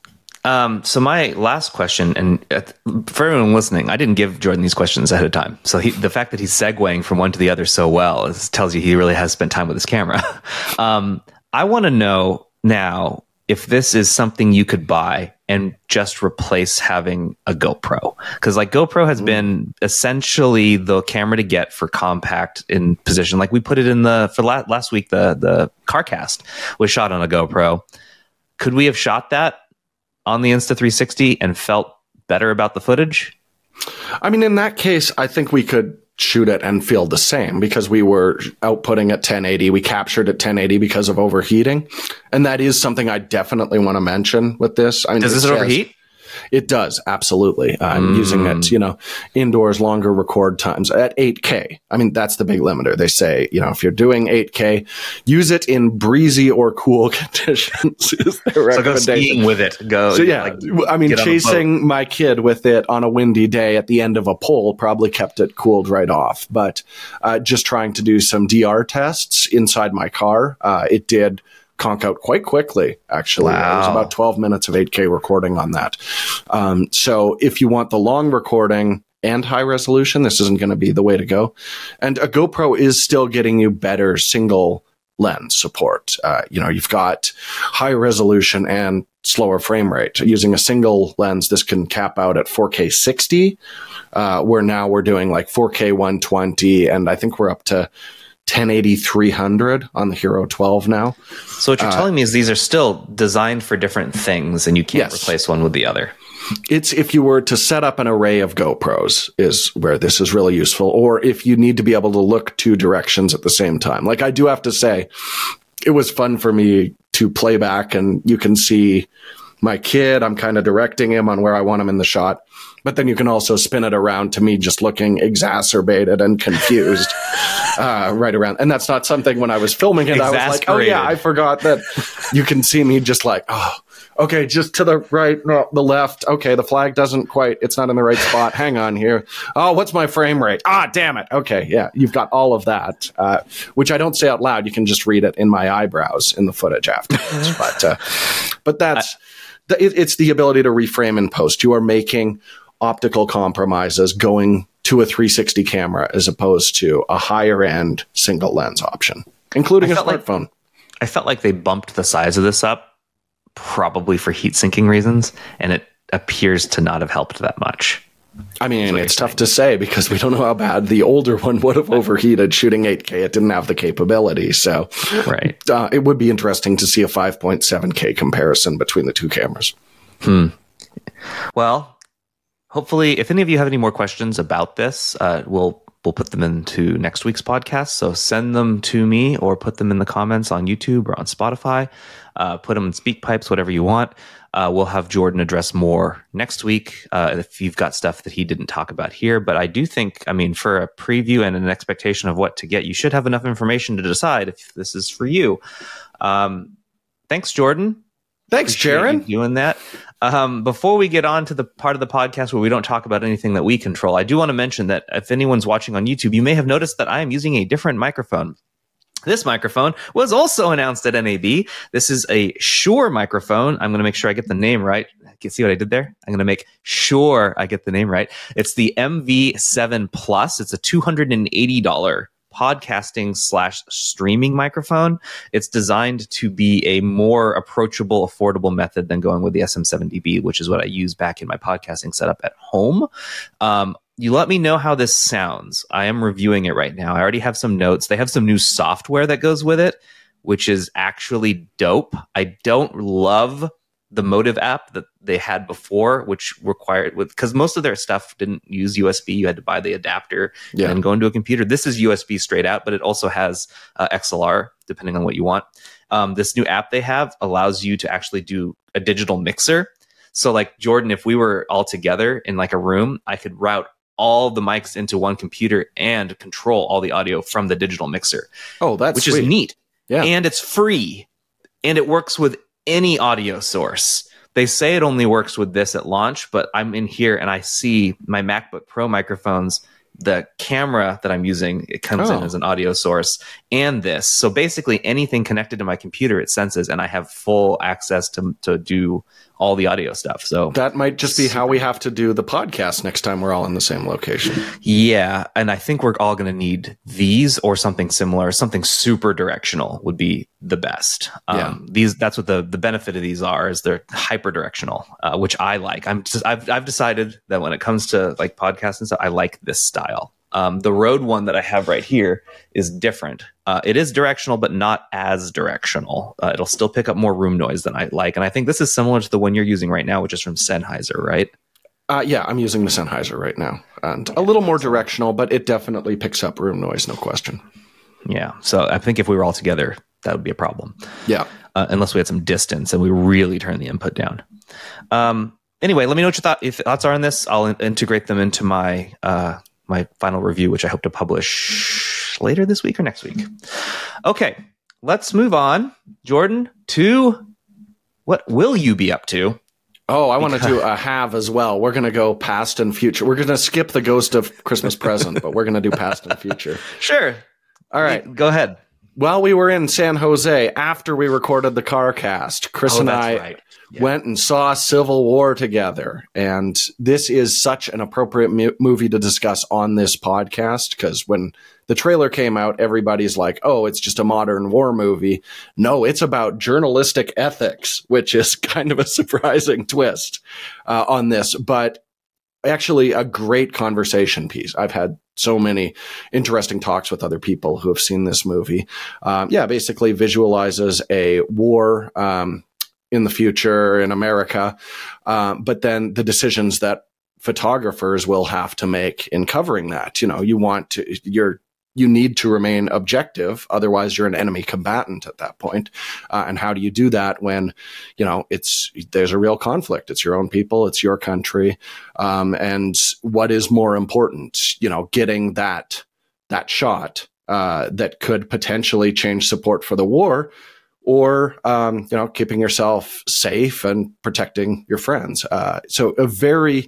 So my last question, and for everyone listening, I didn't give Jordan these questions ahead of time. So the fact that he's segueing from one to the other so well tells you he really has spent time with his camera. I want to know now if this is something you could buy and just replace having a GoPro. Because like GoPro has been essentially the camera to get for compact in position. Like we put it in last week, the CarCast was shot on a GoPro. Could we have shot that on the Insta360 and felt better about the footage? I mean, in that case, I think we could shoot it and feel the same because we were outputting at 1080. We captured at 1080 because of overheating. And that is something I definitely want to mention with this. I mean, does this overheat? It does, absolutely. I'm using it, indoors, longer record times at 8K. I mean, that's the big limiter. They say, if you're doing 8K, use it in breezy or cool conditions is their recommendation. So go skiing with it. Chasing my kid with it on a windy day at the end of a pole probably kept it cooled right off. But just trying to do some DR tests inside my car, it did conk out quite quickly, actually. Wow. It was about 12 minutes of 8K recording on that. So if you want the long recording and high resolution, this isn't going to be the way to go. And a GoPro is still getting you better single lens support. You've got high resolution and slower frame rate. Using a single lens, this can cap out at 4K 60, where now we're doing like 4K 120, and I think we're up to 1080 300 on the Hero 12 now. So what you're telling me is these are still designed for different things and you can't replace one with the other. It's if you were to set up an array of GoPros is where this is really useful, or if you need to be able to look 2 directions at the same time. Like I do have to say, it was fun for me to play back and you can see my kid. I'm kind of directing him on where I want him in the shot. But then you can also spin it around to me just looking exacerbated and confused right around. And that's not something when I was filming it, I was like, oh yeah, I forgot that you can see me just like, oh, okay, just to the right, no, the left. Okay, the flag it's not in the right spot. Hang on here. Oh, what's my frame rate? Ah, damn it. Okay, yeah, you've got all of that, which I don't say out loud. You can just read it in my eyebrows in the footage afterwards. But that's, it's the ability to reframe in post. You are making optical compromises going to a 360 camera as opposed to a higher end single lens option, including a smartphone. I felt like they bumped the size of this up probably for heat sinking reasons. And appears to not have helped that much. I mean, it's tough to say because we don't know how bad the older one would have overheated shooting 8K. It didn't have the capability. So right. It would be interesting to see a 5.7K comparison between the two cameras. Well, hopefully, if any of you have any more questions about this, we'll put them into next week's podcast. So send them to me or put them in the comments on YouTube or on Spotify. Put them in SpeakPipes, whatever you want. We'll have Jordan address more next week if you've got stuff that he didn't talk about here. But I do think, I mean, for a preview and an expectation of what to get, you should have enough information to decide if this is for you. Thanks, Jordan. Thanks, Jaron. Doing that. Before we get on to the part of the podcast where we don't talk about anything that we control, I do want to mention that if anyone's watching on YouTube, you may have noticed that I am using a different microphone. This microphone was also announced at NAB. This is a Shure microphone. I'm going to make sure I get the name right. See what I did there? I'm going to make sure I get the name right. It's the MV7 Plus. It's a $280 podcasting / streaming microphone. It's designed to be a more approachable, affordable method than going with the SM7DB, which is what I use back in my podcasting setup at home. You let me know how this sounds. I am reviewing it right now. I already have some notes. They have some new software that goes with it, which is actually dope. I don't love the Motive app that they had before, which required because most of their stuff didn't use USB. You had to buy the adapter and then go into a computer. This is USB straight out, but it also has XLR, depending on what you want. This new app they have allows you to actually do a digital mixer. So like Jordan, if we were all together in like a room, I could route all the mics into one computer and control all the audio from the digital mixer. Oh, that's sweet. Is neat. Yeah. And it's free. And it works with any audio source. They say it only works with this at launch, but I'm in here and I see my MacBook Pro microphones. The camera that I'm using, it comes in as an audio source and this. So basically anything connected to my computer, it senses, and I have full access to do all the audio stuff. So that might just be how we have to do the podcast next time we're all in the same location. Yeah. And I think we're all going to need these or something similar. Something super directional would be the best. That's what the benefit of these are, is they're hyper directional, which I like. I've decided that when it comes to like podcasts and stuff, I like this style. The Rode one that I have right here is different. It is directional, but not as directional. It'll still pick up more room noise than I like. And I think this is similar to the one you're using right now, which is from Sennheiser, right? Yeah, I'm using the Sennheiser right now. And a little more directional, but it definitely picks up room noise, no question. Yeah. So I think if we were all together, that would be a problem. Yeah. Unless we had some distance and we really turn the input down. Anyway, let me know what your thoughts are on this. I'll integrate them into my my final review, which I hope to publish later this week or next week. Okay, let's move on, Jordan, to what will you be up to? Oh, I want to do a have as well. We're going to go past and future. We're going to skip the Ghost of Christmas Present, but we're going to do past and future. Sure. All right. Go ahead. While we were in San Jose, after we recorded the CarCast, Chris and I went and saw Civil War together. And this is such an appropriate movie to discuss on this podcast, because when the trailer came out, everybody's like, oh, it's just a modern war movie. No, it's about journalistic ethics, which is kind of a surprising twist on this. But actually a great conversation piece. I've had so many interesting talks with other people who have seen this movie. Basically visualizes a war in the future in America, but then the decisions that photographers will have to make in covering that. You know, you need to remain objective, otherwise you're an enemy combatant at that point. And how do you do that when, you know, there's a real conflict? It's your own people, it's your country. And what is more important, you know, getting that shot that could potentially change support for the war, or, you know, keeping yourself safe and protecting your friends. So a very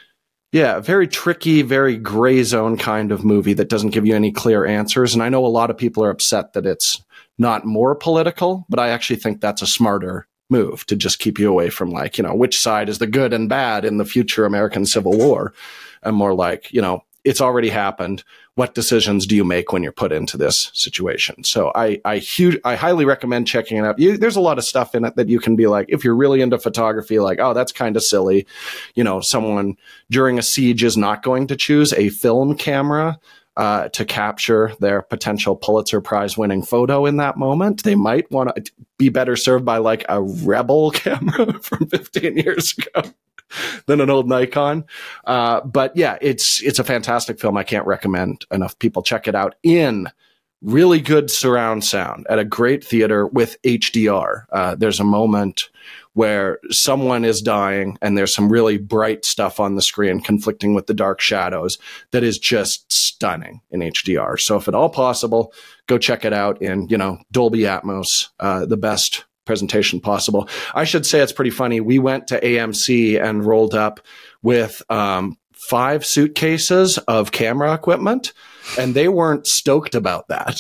tricky, very gray zone kind of movie that doesn't give you any clear answers. And I know a lot of people are upset that it's not more political, but I actually think that's a smarter move to just keep you away from, like, you know, which side is the good and bad in the future American Civil War, and more like, you know, it's already happened. what decisions do you make when you're put into this situation? So I highly recommend checking it out. There's a lot of stuff in it that you can be like, if you're really into photography, like, oh, that's kind of silly. Someone during a siege is not going to choose a film camera to capture their potential Pulitzer Prize winning photo in that moment. They might want to be better served by like a Rebel camera from 15 years ago than an old Nikon. But yeah, it's a fantastic film. I can't recommend enough people check it out in really good surround sound at a great theater with HDR. There's a moment where someone is dying and there's some really bright stuff on the screen conflicting with the dark shadows that is just stunning in HDR. So if at all possible, go check it out in, Dolby Atmos, the best presentation possible. I should say it's pretty funny. We went to AMC and rolled up with 5 suitcases of camera equipment, and they weren't stoked about that.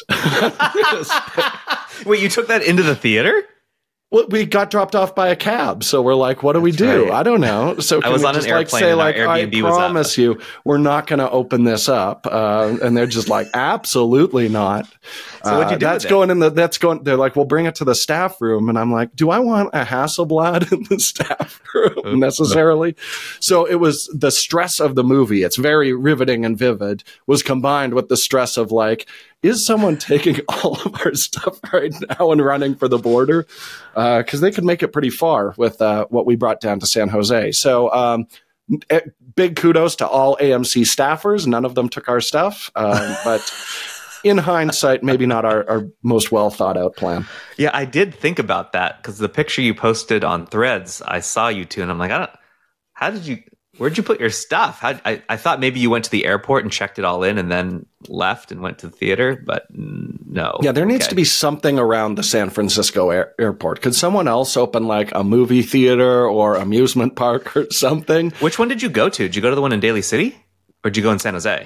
Wait, you took that into the theater? Well, we got dropped off by a cab, so we're like, "What do we do?" Right. I don't know. So I was on an airplane. I promise you, we're not going to open this up. And they're just like, "Absolutely not." So what'd you do? That's going. They're like, "Well, bring it to the staff room," and I'm like, "Do I want a Hasselblad in the staff room necessarily?" So it was the stress of the movie. It's very riveting and vivid. Was combined with the stress of like, is someone taking all of our stuff right now and running for the border? Because they could make it pretty far with what we brought down to San Jose. So big kudos to all AMC staffers. None of them took our stuff. But in hindsight, maybe not our most well thought out plan. Yeah, I did think about that because the picture you posted on Threads, I saw you two, and I'm like, where'd you put your stuff? I thought maybe you went to the airport and checked it all in and then left and went to the theater, but no. Yeah, there needs to be something around the San Francisco airport. Could someone else open like a movie theater or amusement park or something? Which one did you go to? Did you go to the one in Daly City or did you go in San Jose?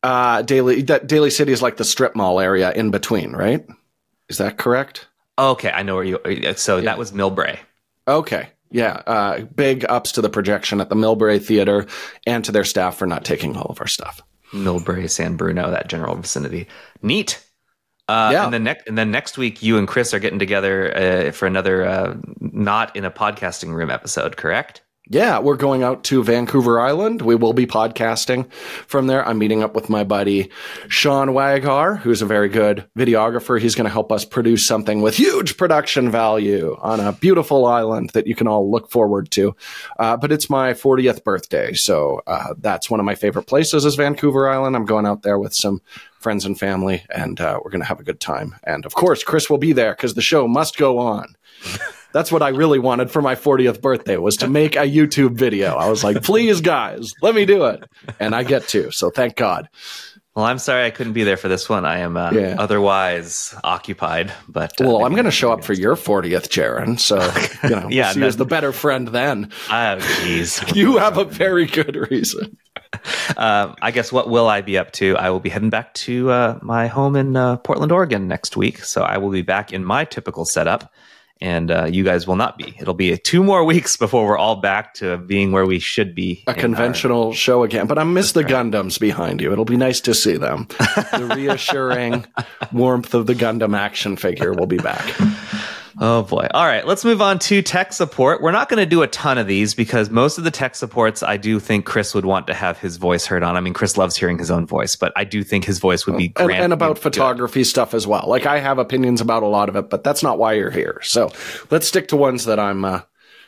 Daly City is like the strip mall area in between, right? Is that correct? Okay, I know where you. So that was Millbrae. Okay. Yeah, big ups to the projection at the Millbrae Theater and to their staff for not taking all of our stuff. Millbrae, San Bruno, that general vicinity. Neat. Yeah. And then next week, you and Chris are getting together for another Not in a Podcasting Room episode, correct? Yeah, we're going out to Vancouver Island. We will be podcasting from there. I'm meeting up with my buddy Sean Wagar, who's a very good videographer. He's going to help us produce something with huge production value on a beautiful island that you can all look forward to. But it's my 40th birthday, so that's one of my favorite places is Vancouver Island. I'm going out there with some friends and family, and we're going to have a good time. And, of course, Chris will be there because the show must go on. That's what I really wanted for my 40th birthday, was to make a YouTube video. I was like, please, guys, let me do it. And I get to, so thank God. Well, I'm sorry I couldn't be there for this one. I am otherwise occupied. But I'm going to show up for your 40th, Jaron. So, we'll see as the better friend then. Oh, geez. You have a very good reason. I guess what will I be up to? I will be heading back to my home in Portland, Oregon next week. So I will be back in my typical setup. And you guys will not be. It'll be 2 more weeks before we're all back to being where we should be. A conventional show again. But I miss the Gundams behind you. It'll be nice to see them. The reassuring warmth of the Gundam action figure will be back. Oh, boy. All right, let's move on to tech support. We're not going to do a ton of these because most of the tech supports, I do think Chris would want to have his voice heard on. I mean, Chris loves hearing his own voice, but I do think his voice would be great. And about photography stuff as well. Like, I have opinions about a lot of it, but that's not why you're here. So let's stick to ones that I'm into.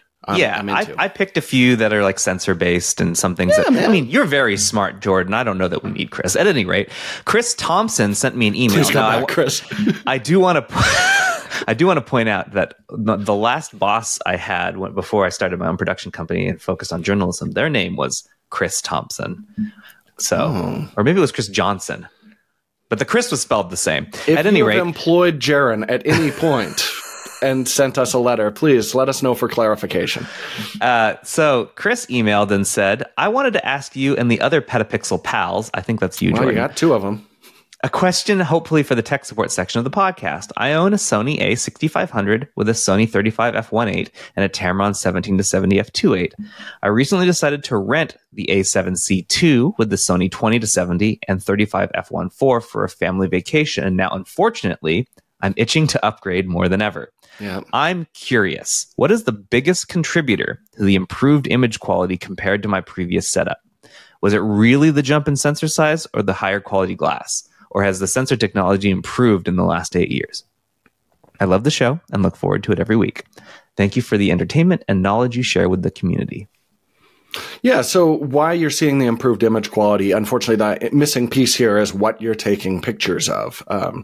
I picked a few that are like sensor-based and some things I mean, you're very smart, Jordan. I don't know that we need Chris. At any rate, Chris Thompson sent me an email. Please come back, Chris. I do want to point out that the last boss I had before I started my own production company and focused on journalism, their name was Chris Thompson. So, or maybe it was Chris Johnson, but the Chris was spelled the same. If at any rate, employed Jaron at any point and sent us a letter, please let us know for clarification. So Chris emailed and said, I wanted to ask you and the other Petapixel pals, I think that's you, Jordan. You got 2 of them. A question, hopefully, for the tech support section of the podcast. I own a Sony a6500 with a Sony 35 f1.8 and a Tamron 17-70 f2.8. I recently decided to rent the a7C II with the Sony 20-70 and 35 f1.4 for a family vacation, and now, unfortunately, I'm itching to upgrade more than ever. Yeah. I'm curious, what is the biggest contributor to the improved image quality compared to my previous setup? Was it really the jump in sensor size or the higher quality glass? Or has the sensor technology improved in the last 8 years? I love the show and look forward to it every week. Thank you for the entertainment and knowledge you share with the community. Yeah, so why you're seeing the improved image quality, unfortunately, that missing piece here is what you're taking pictures of.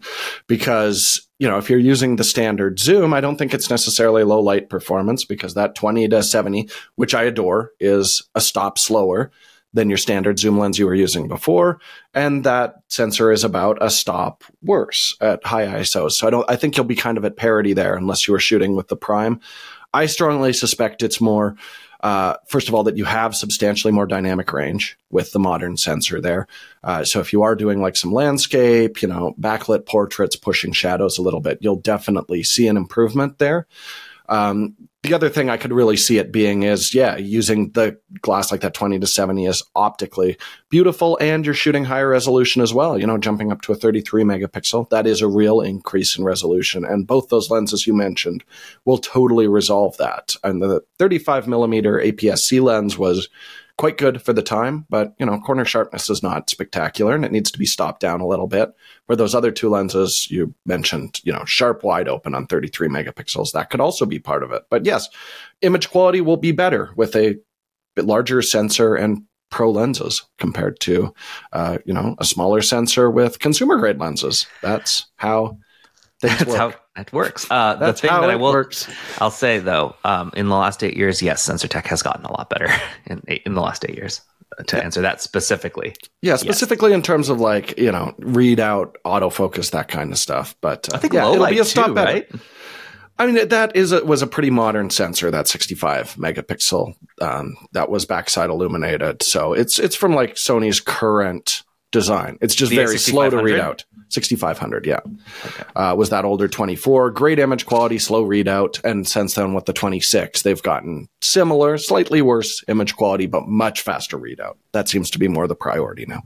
Because, if you're using the standard zoom, I don't think it's necessarily low light performance, because that 20-70, which I adore, is a stop slower than your standard zoom lens you were using before, and that sensor is about a stop worse at high ISOs. So I think you'll be kind of at parity there unless you were shooting with the prime. I strongly suspect it's more, first of all, that you have substantially more dynamic range with the modern sensor there. So if you are doing like some landscape, backlit portraits, pushing shadows a little bit, you'll definitely see an improvement there. The other thing I could really see it being is, using the glass like that 20-70 is optically beautiful, and you're shooting higher resolution as well, jumping up to a 33 megapixel. That is a real increase in resolution. And both those lenses you mentioned will totally resolve that. And the 35 millimeter APS-C lens was quite good for the time, but, corner sharpness is not spectacular and it needs to be stopped down a little bit. Where those other two lenses you mentioned, sharp wide open on 33 megapixels, that could also be part of it. But yes, image quality will be better with a bit larger sensor and pro lenses compared to, a smaller sensor with consumer grade lenses. That's how things work. How it works. That's the thing how that works. I'll say though, in the last 8 years, yes, sensor tech has gotten a lot better in the last 8 years. To answer that specifically, specifically in terms of readout, autofocus, that kind of stuff. But I think low light it'll be a stop too, better. Right? I mean, that was a pretty modern sensor, that 65 megapixel that was backside illuminated. So it's from Sony's current design. It's just very slow to read out. 6500, yeah. Okay. Was that older 24. Great image quality, slow readout. And since then with the 26, they've gotten similar, slightly worse image quality, but much faster readout. That seems to be more the priority now.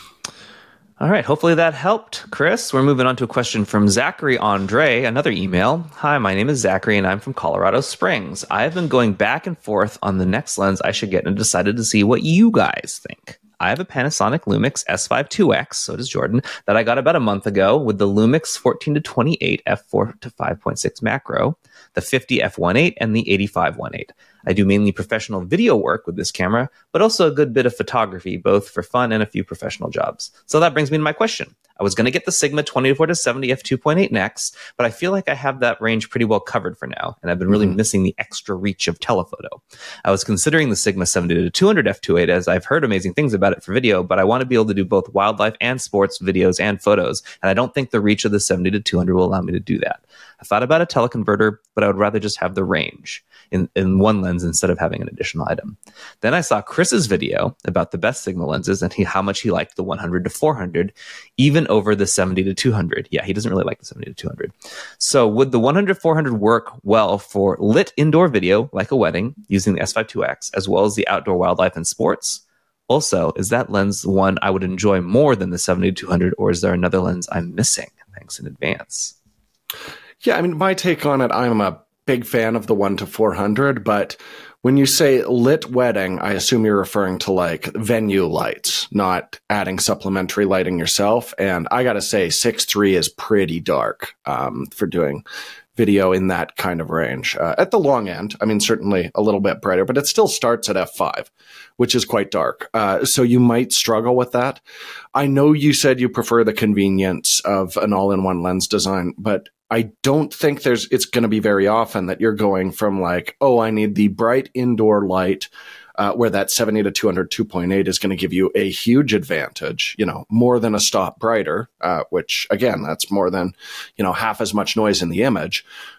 All right. Hopefully that helped, Chris. We're moving on to a question from Zachary Andre, another email. Hi, my name is Zachary and I'm from Colorado Springs. I've been going back and forth on the next lens I should get and decided to see what you guys think. I have a Panasonic Lumix S5 2X, so does Jordan, that I got about a month ago with the Lumix 14-28 f4 to 5.6 macro, the 50 f1.8, and the 85 1.8. I do mainly professional video work with this camera, but also a good bit of photography, both for fun and a few professional jobs. So that brings me to my question. I was going to get the Sigma 24-70 f2.8 next, but I feel like I have that range pretty well covered for now, and I've been really missing the extra reach of telephoto. I was considering the Sigma 70-200 f2.8 as I've heard amazing things about it for video, but I want to be able to do both wildlife and sports videos and photos, and I don't think the reach of the 70-200 will allow me to do that. I thought about a teleconverter, but I would rather just have the range in one lens instead of having an additional item. Then I saw Chris's video about the best Sigma lenses and how much he liked the 100-400, even over the 70-200. Yeah, he doesn't really like the 70-200. So would the 100-400 work well for lit indoor video, like a wedding, using the S5 2X, as well as the outdoor wildlife and sports? Also, is that lens the one I would enjoy more than the 70-200, or is there another lens I'm missing? Thanks in advance. Yeah, I mean, my take on it, I'm a big fan of the 1-400, but when you say lit wedding, I assume you're referring to venue lights, not adding supplementary lighting yourself. And I got to say, 6.3 is pretty dark for doing video in that kind of range. At the long end, I mean, certainly a little bit brighter, but it still starts at f5, which is quite dark. So you might struggle with that. I know you said you prefer the convenience of an all-in-one lens design, but I don't think it's going to be very often that you're going from I need the bright indoor light, where that 70-200 2.8 is going to give you a huge advantage, more than a stop brighter, which again, that's more than, half as much noise in the image.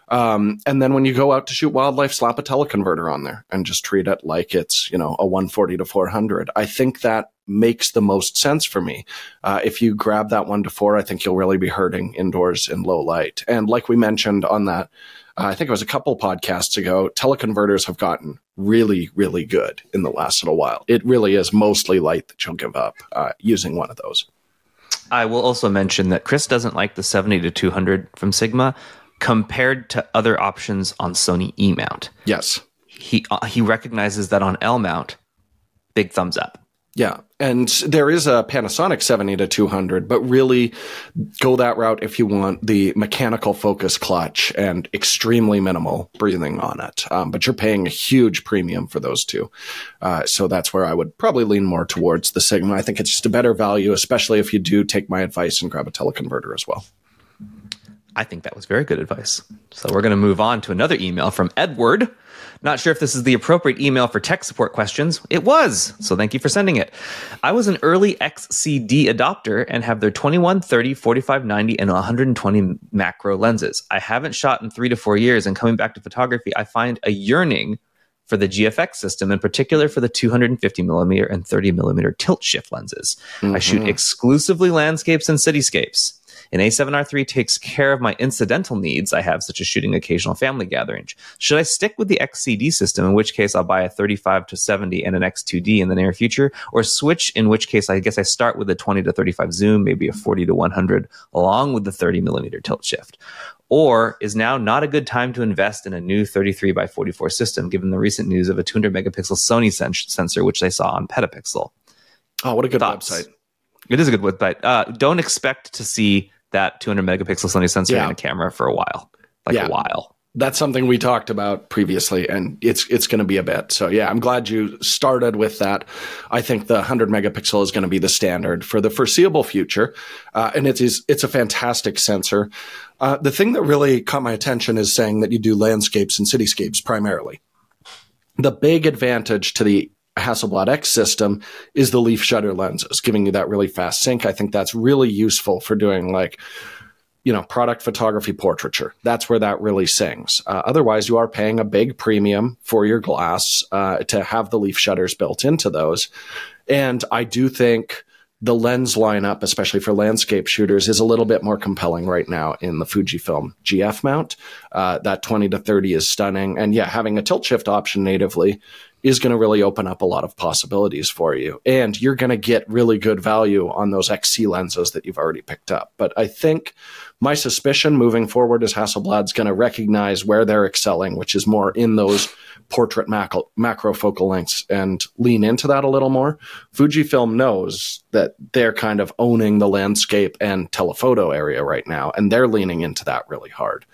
And then when you go out to shoot wildlife, slap a teleconverter on there and just treat it like it's, a 140 to 400. I think that makes the most sense for me. If you grab that 1 to 4, I think you'll really be hurting indoors in low light. And like we mentioned on that, I think it was a couple podcasts ago, teleconverters have gotten really, really good in the last little while. It really is mostly light that you'll give up using one of those. I will also mention that Chris doesn't like the 70 to 200 from Sigma compared to other options on Sony E-mount. Yes. He recognizes that on L-mount, big thumbs up. Yeah, and there is a Panasonic 70 to 200, but really go that route if you want the mechanical focus clutch and extremely minimal breathing on it. But you're paying a huge premium for those two. So that's where I would probably lean more towards the Sigma. I think it's just a better value, especially if you do take my advice and grab a teleconverter as well. I think that was very good advice. So we're going to move on to another email from Edward. Not sure if this is the appropriate email for tech support questions. It was, so thank you for sending it. I was an early XCD adopter and have their 21, 30, 45, 90, and 120 macro lenses. I haven't shot in 3 to 4 years, and coming back to photography, I find a yearning for the GFX system, in particular for the 250mm and 30mm tilt shift lenses. I shoot exclusively landscapes and cityscapes. An A7R III takes care of my incidental needs I have, such as shooting occasional family gatherings. Should I stick with the XCD system, in which case I'll buy a 35 to 70 and an X2D in the near future, or switch, in which case I guess I start with a 20 to 35 zoom, maybe a 40 to 100, along with the 30mm tilt shift? Or is now not a good time to invest in a new 33 by 44 system, given the recent news of a 200 megapixel Sony sensor, which I saw on Petapixel? Oh, what a good Thoughts? website. It is a good website. Don't expect to see that 200 megapixel Sony sensor in a camera for a while. A while. That's something we talked about previously, and it's going to be a bit. So yeah, I'm glad you started with that. I think the 100 megapixel is going to be the standard for the foreseeable future, and it's a fantastic sensor. The thing that really caught my attention is saying that you do landscapes and cityscapes primarily. The big advantage to the Hasselblad X system is the leaf shutter lenses, giving you that really fast sync. I think that's really useful for doing product photography portraiture. That's where that really sings. Otherwise, you are paying a big premium for your glass to have the leaf shutters built into those. And I do think the lens lineup, especially for landscape shooters, is a little bit more compelling right now in the Fujifilm GF mount. That 20 to 30 is stunning. And yeah, having a tilt shift option natively is going to really open up a lot of possibilities for you. And you're going to get really good value on those XC lenses that you've already picked up. But I think my suspicion moving forward is Hasselblad's going to recognize where they're excelling, which is more in those portrait macro focal lengths, and lean into that a little more. Fujifilm knows that they're kind of owning the landscape and telephoto area right now, and they're leaning into that really hard.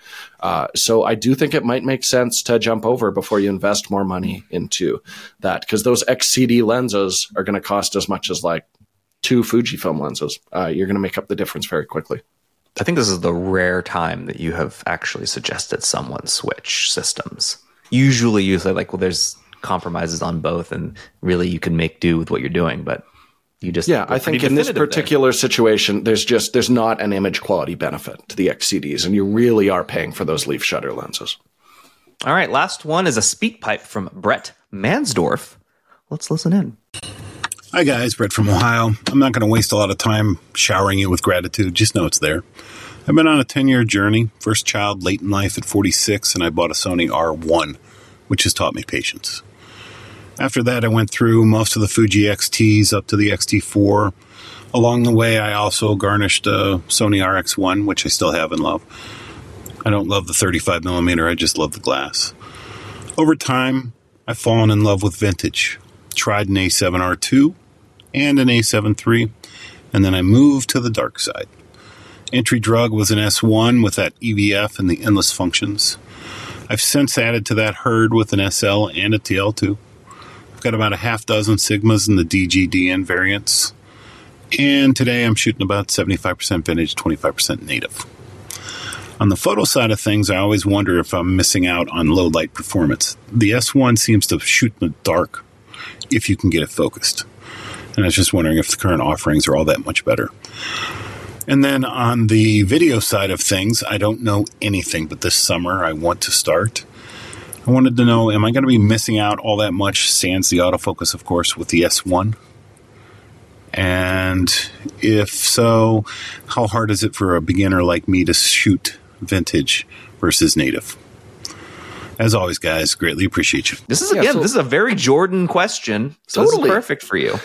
So I do think it might make sense to jump over before you invest more money into that, because those XCD lenses are going to cost as much as like 2 Fujifilm lenses. You're going to make up the difference very quickly. I think this is the rare time that you have actually suggested someone switch systems. Usually there's compromises on both, and really you can make do with what you're doing, but you just... Yeah, I think in this particular situation, there's not an image quality benefit to the XCDs, and you really are paying for those leaf shutter lenses. All right, last one is a speak pipe from Brett Mansdorf. Let's listen in. Hi guys, Brett from Ohio. I'm not going to waste a lot of time showering you with gratitude. Just know it's there. I've been on a 10-year journey. First child late in life at 46, and I bought a Sony R1, which has taught me patience. After that, I went through most of the Fuji XTs up to the XT4. Along the way, I also garnished a Sony RX1, which I still have and love. I don't love the 35mm, I just love the glass. Over time, I've fallen in love with vintage. Tried an A7R II and an A7 III, and then I moved to the dark side. Entry drug was an S1 with that EVF and the endless functions. I've since added to that herd with an SL and a TL2. I've got about a half dozen Sigmas in the DGDN variants. And today I'm shooting about 75% vintage, 25% native. On the photo side of things, I always wonder if I'm missing out on low light performance. The S1 seems to shoot in the dark if you can get it focused. And I was just wondering if the current offerings are all that much better. And then on the video side of things, I don't know anything, but this summer I want to start. I wanted to know, am I going to be missing out all that much, sans the autofocus, of course, with the S1? And if so, how hard is it for a beginner like me to shoot vintage versus native? As always, guys, greatly appreciate you. This is, this is a very Jordan question. So totally. This is perfect for you.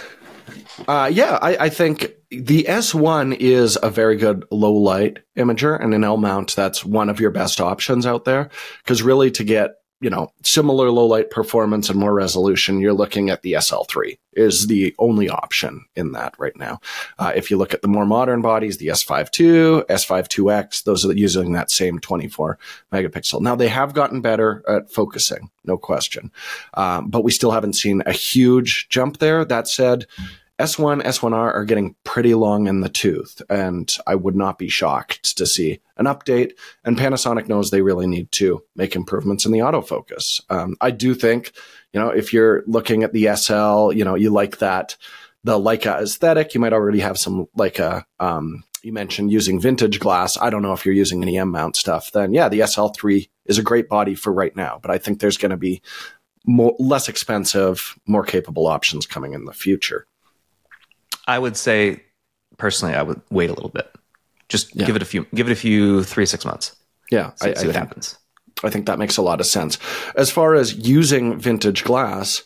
I think the S1 is a very good low light imager, and an L mount, that's one of your best options out there. Because really, to get similar low light performance and more resolution, you're looking at the SL3 is the only option in that right now. If you look at the more modern bodies, the S5 II, S5 IIX, those are using that same 24 megapixel. Now, they have gotten better at focusing, no question. But we still haven't seen a huge jump there. That said, S1, S1R are getting pretty long in the tooth, and I would not be shocked to see an update. And Panasonic knows they really need to make improvements in the autofocus. I do think, if you're looking at the SL, you like that, the Leica aesthetic, you might already have some Leica, you mentioned using vintage glass. I don't know if you're using any M mount stuff. Then, the SL3 is a great body for right now, but I think there's going to be less expensive, more capable options coming in the future. I would say, personally, I would wait a little bit. Just give it a few 3-6 months. Yeah, see what happens. I think that makes a lot of sense. As far as using vintage glass,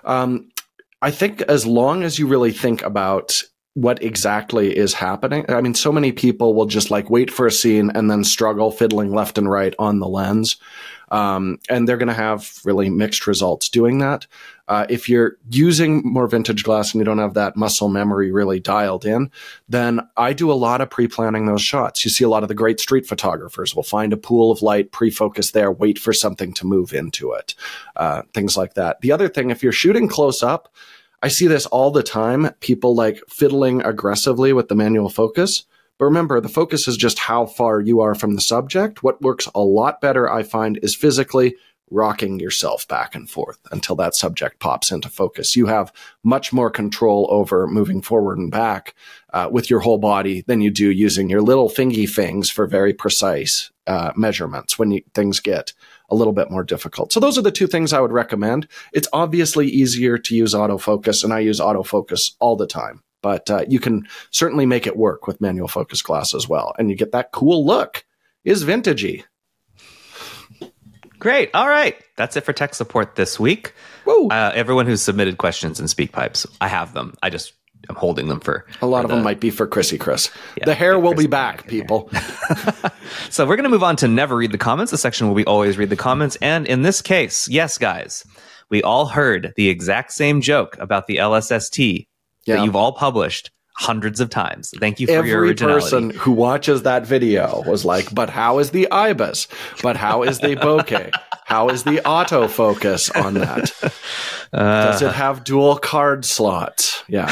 I think as long as you really think about what exactly is happening. I mean, so many people will just wait for a scene and then struggle fiddling left and right on the lens. And they're going to have really mixed results doing that. If you're using more vintage glass and you don't have that muscle memory really dialed in, then I do a lot of pre-planning those shots. You see a lot of the great street photographers will find a pool of light, pre-focus there, wait for something to move into it, things like that. The other thing, if you're shooting close up, I see this all the time, people fiddling aggressively with the manual focus. But remember, the focus is just how far you are from the subject. What works a lot better, I find, is physically rocking yourself back and forth until that subject pops into focus. You have much more control over moving forward and back with your whole body than you do using your little fingy things for very precise measurements when things get a little bit more difficult. So those are the two things I would recommend. It's obviously easier to use autofocus, and I use autofocus all the time. But you can certainly make it work with manual focus glass as well. And you get that cool look. Is vintagey. Great. All right. That's it for tech support this week. Everyone who's submitted questions in SpeakPipes, I have them. I'm holding them for... A lot of them might be for Chrissy Chris. Yeah, the hair will be back, people. So we're going to move on to Never Read the Comments, the section where we always read the comments. And in this case, yes, guys, we all heard the exact same joke about the LSST that you've all published hundreds of times. Thank you for your originality. Every person who watches that video was like, but how is the IBIS? But how is the bokeh? How is the autofocus on that? Does it have dual card slots? Yeah.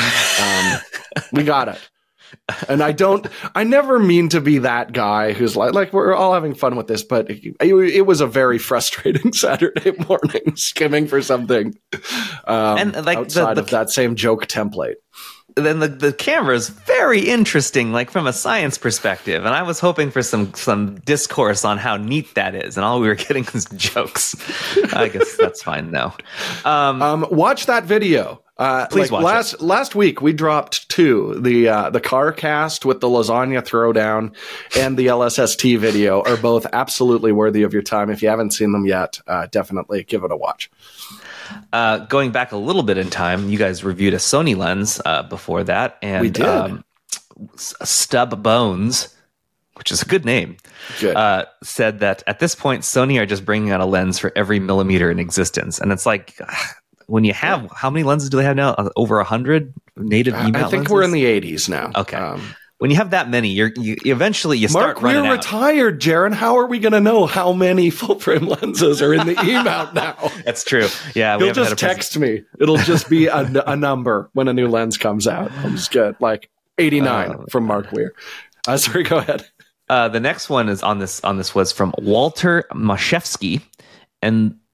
We got it. And I never mean to be that guy who's like we're all having fun with this, but it was a very frustrating Saturday morning skimming for something outside of that same joke template. Then the camera is very interesting, from a science perspective. And I was hoping for some discourse on how neat that is. And all we were getting was jokes. I guess that's fine now. Watch that video. Please watch it. Last week we dropped two. The car cast with the lasagna throwdown and the LSST video are both absolutely worthy of your time. If you haven't seen them yet, definitely give it a watch. Going back a little bit in time, you guys reviewed a Sony lens before that. And we did. Stub Bones, which is a good name, said that at this point, Sony are just bringing out a lens for every millimeter in existence. And it's when you have, how many lenses do they have now? Over 100 native E-mount lenses? I think we're in the 80s now. Okay. When you have that many, you eventually start running out. Mark, we're retired, Jaron. How are we going to know how many full frame lenses are in the E-mount now? That's true. Yeah, he'll just text me. It'll just be a number when a new lens comes out. I'll just get 89 from Mark Weir. Sorry, go ahead. The next one is on this was from Walter Maszewski, and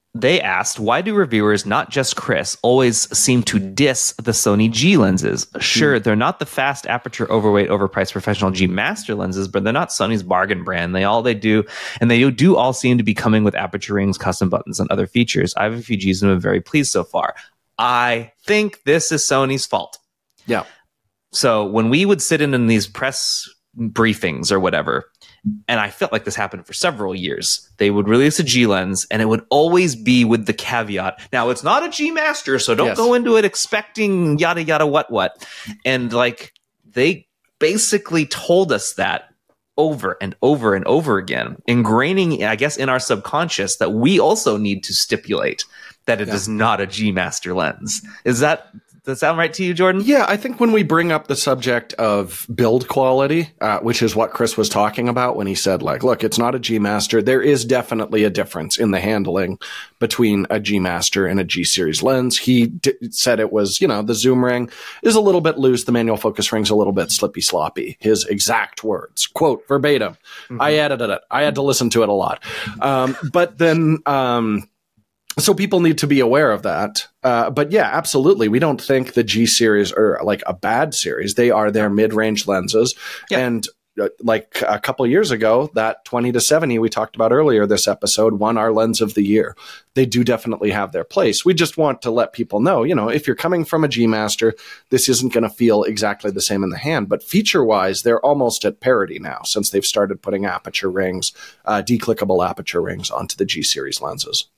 they asked, why do reviewers, not just Chris, always seem to diss the Sony G lenses? Sure, they're not the fast aperture, overweight, overpriced professional G master lenses, but they're not Sony's bargain brand. They do all seem to be coming with aperture rings, custom buttons, and other features. I have a few Gs and I'm very pleased so far. I think this is Sony's fault. Yeah. So when we would sit in these press briefings or whatever, and I felt like this happened for several years, they would release a G lens and it would always be with the caveat, now it's not a G master, so don't go into it expecting yada yada what. And like, they basically told us that over and over and over again, ingraining, I guess, in our subconscious that we also need to stipulate that it is not a G master lens. Does that sound right to you, Jordan? Yeah, I think when we bring up the subject of build quality, which is what Chris was talking about when he said, like, look, it's not a G Master. There is definitely a difference in the handling between a G Master and a G Series lens. He said it was, the zoom ring is a little bit loose. The manual focus ring's a little bit slippy sloppy. His exact words, quote, verbatim. Mm-hmm. I edited it. I had to listen to it a lot. But then... So people need to be aware of that. But yeah, absolutely. We don't think the G series are like a bad series. They are their mid-range lenses. Yeah. And like a couple of years ago, that 20-70 we talked about earlier this episode won our lens of the year. They do definitely have their place. We just want to let people know, if you're coming from a G Master, this isn't going to feel exactly the same in the hand. But feature-wise, they're almost at parity now since they've started putting aperture rings, declickable aperture rings onto the G series lenses.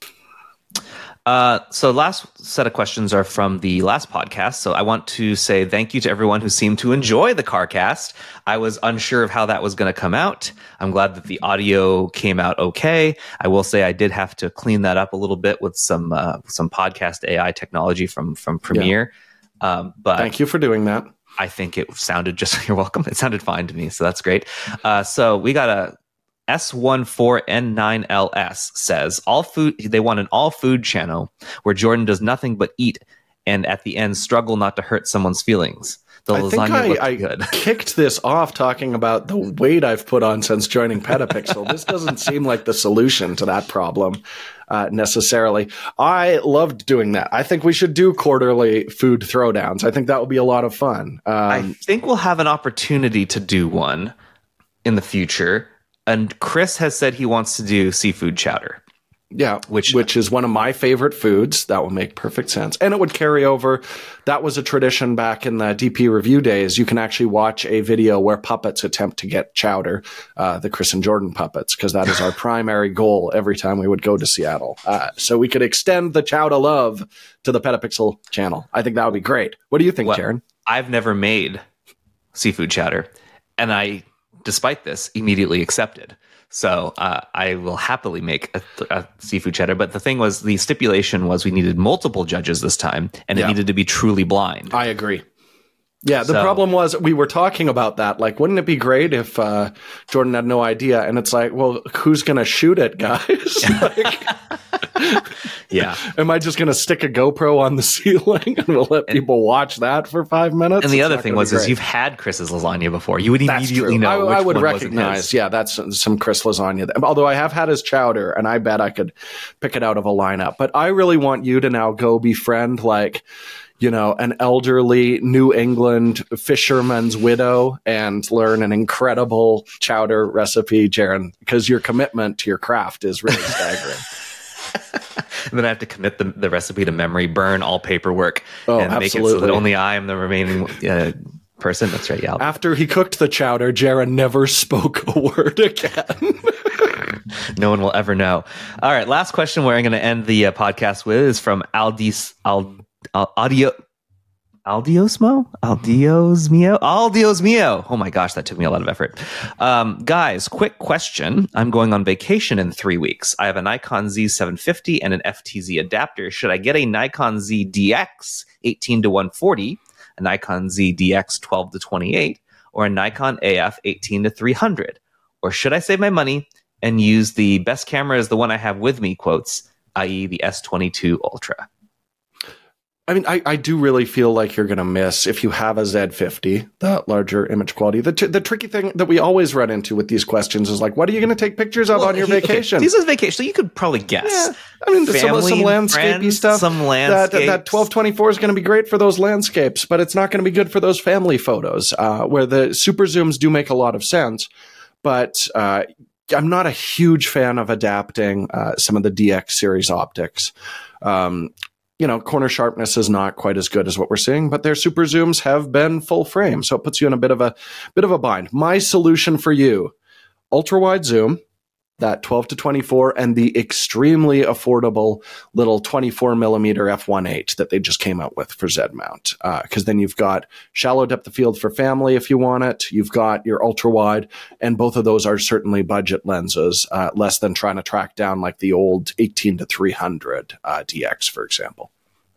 So last set of questions are from the last podcast. So I want to say thank you to everyone who seemed to enjoy the CarCast. I was unsure of how that was going to come out. I'm glad that the audio came out okay. I will say I did have to clean that up a little bit with some podcast AI technology from Premiere. Yeah. But thank you for doing that. I think it sounded you're welcome. It sounded fine to me. So that's great. So we got a S14N9LS says they want an all food channel where Jordan does nothing but eat and at the end struggle not to hurt someone's feelings. The lasagna looked good. I kicked this off talking about the weight I've put on since joining Petapixel. This doesn't seem like the solution to that problem necessarily. I loved doing that. I think we should do quarterly food throwdowns. I think that would be a lot of fun. I think we'll have an opportunity to do one in the future. And Chris has said he wants to do seafood chowder. Yeah, which is one of my favorite foods. That would make perfect sense. And it would carry over. That was a tradition back in the DP review days. You can actually watch a video where puppets attempt to get chowder, the Chris and Jordan puppets, because that is our primary goal every time we would go to Seattle. So we could extend the chowder love to the Petapixel channel. I think that would be great. What do you think, Jaron? I've never made seafood chowder, and I, despite this, immediately accepted. So I will happily make a seafood cheddar. But the thing was, the stipulation was we needed multiple judges this time, and it needed to be truly blind. I agree. Yeah, the problem was we were talking about that. Like, wouldn't it be great if Jordan had no idea? And it's like, well, who's going to shoot it, guys? Yeah. Am I just going to stick a GoPro on the ceiling and we'll let people watch that for 5 minutes? And the other thing was, is you've had Chris's lasagna before. You would immediately know which I would one recognize, that's some Chris lasagna. Although I have had his chowder, and I bet I could pick it out of a lineup. But I really want you to now go befriend, like, an elderly New England fisherman's widow and learn an incredible chowder recipe, Jaron, because your commitment to your craft is really staggering. And then I have to commit the recipe to memory, burn all paperwork, and absolutely. Make it so that only I am the remaining person. That's right, yeah. After he cooked the chowder, Jaron never spoke a word again. No one will ever know. All right, last question we're going to end the podcast with is from Aldios Mio. Oh my gosh, that took me a lot of effort. Guys, quick question. I'm going on vacation in 3 weeks. I have a Nikon Z750 and an FTZ adapter. Should I get a Nikon Z DX 18-140, a Nikon Z DX 12-28, or a Nikon AF 18-300? Or should I save my money and use the best camera as the one I have with me, quotes, i.e. the S22 Ultra? I mean, I do really feel like you're going to miss, if you have a Z50, that larger image quality. The tricky thing that we always run into with these questions is like, what are you going to take pictures of on your vacation? Okay, this is vacation, so you could probably guess. Yeah. I mean, some landscapey stuff. Some landscapes. That 1224 is going to be great for those landscapes, but it's not going to be good for those family photos, where the super zooms do make a lot of sense. But I'm not a huge fan of adapting some of the DX series optics. Corner sharpness is not quite as good as what we're seeing, but their super zooms have been full frame, so it puts you in a bit of a bind. My solution for you: ultra wide zoom, that 12-24, and the extremely affordable little 24 millimeter f1.8 that they just came out with for Z mount. Because then you've got shallow depth of field for family if you want it. You've got your ultra wide, and both of those are certainly budget lenses, less than trying to track down like the old 18-300 DX, for example.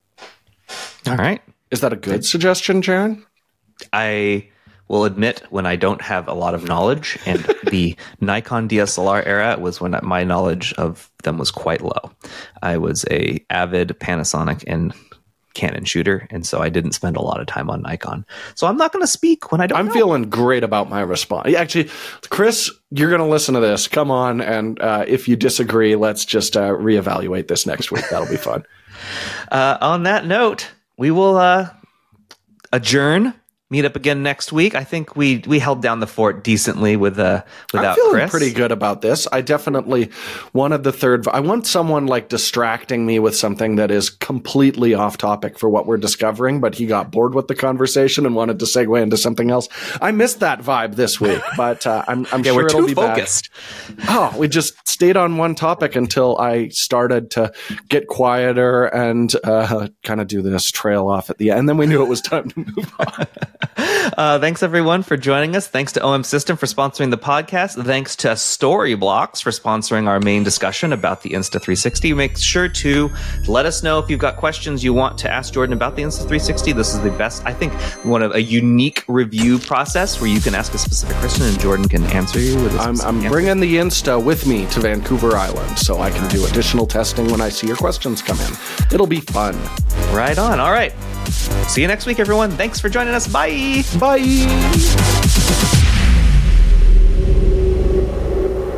All right. Is that a good suggestion, Jaron? I will admit when I don't have a lot of knowledge, and the Nikon DSLR era was when my knowledge of them was quite low. I was a avid Panasonic and Canon shooter, and so I didn't spend a lot of time on Nikon. So I'm not going to speak when I don't know. I'm feeling great about my response. Actually, Chris, you're going to listen to this. Come on, and if you disagree, let's just reevaluate this next week. That'll be fun. On that note, we will adjourn. Meet up again next week. I think we held down the fort decently without Chris. I'm feeling pretty good about this. I definitely wanted the third. I want someone like distracting me with something that is completely off topic for what we're discovering, but he got bored with the conversation and wanted to segue into something else. I missed that vibe this week, but I'm sure we're it'll too be focused. Back. Oh, we just stayed on one topic until I started to get quieter and kind of do this trail off at the end. And then we knew it was time to move on. Thanks everyone for joining us. Thanks to OM System for sponsoring the podcast. Thanks to Storyblocks for sponsoring our main discussion about the Insta360. Make sure to let us know if you've got questions you want to ask Jordan about the Insta360. This is the best, I think, one of a unique review process where you can ask a specific question and Jordan can answer you with a specific I'm bringing the Insta with me to Vancouver Island so I can do additional testing when I see your questions come in. It'll be fun. Right on. All right. See you next week, everyone. Thanks for joining us. Bye. Bye.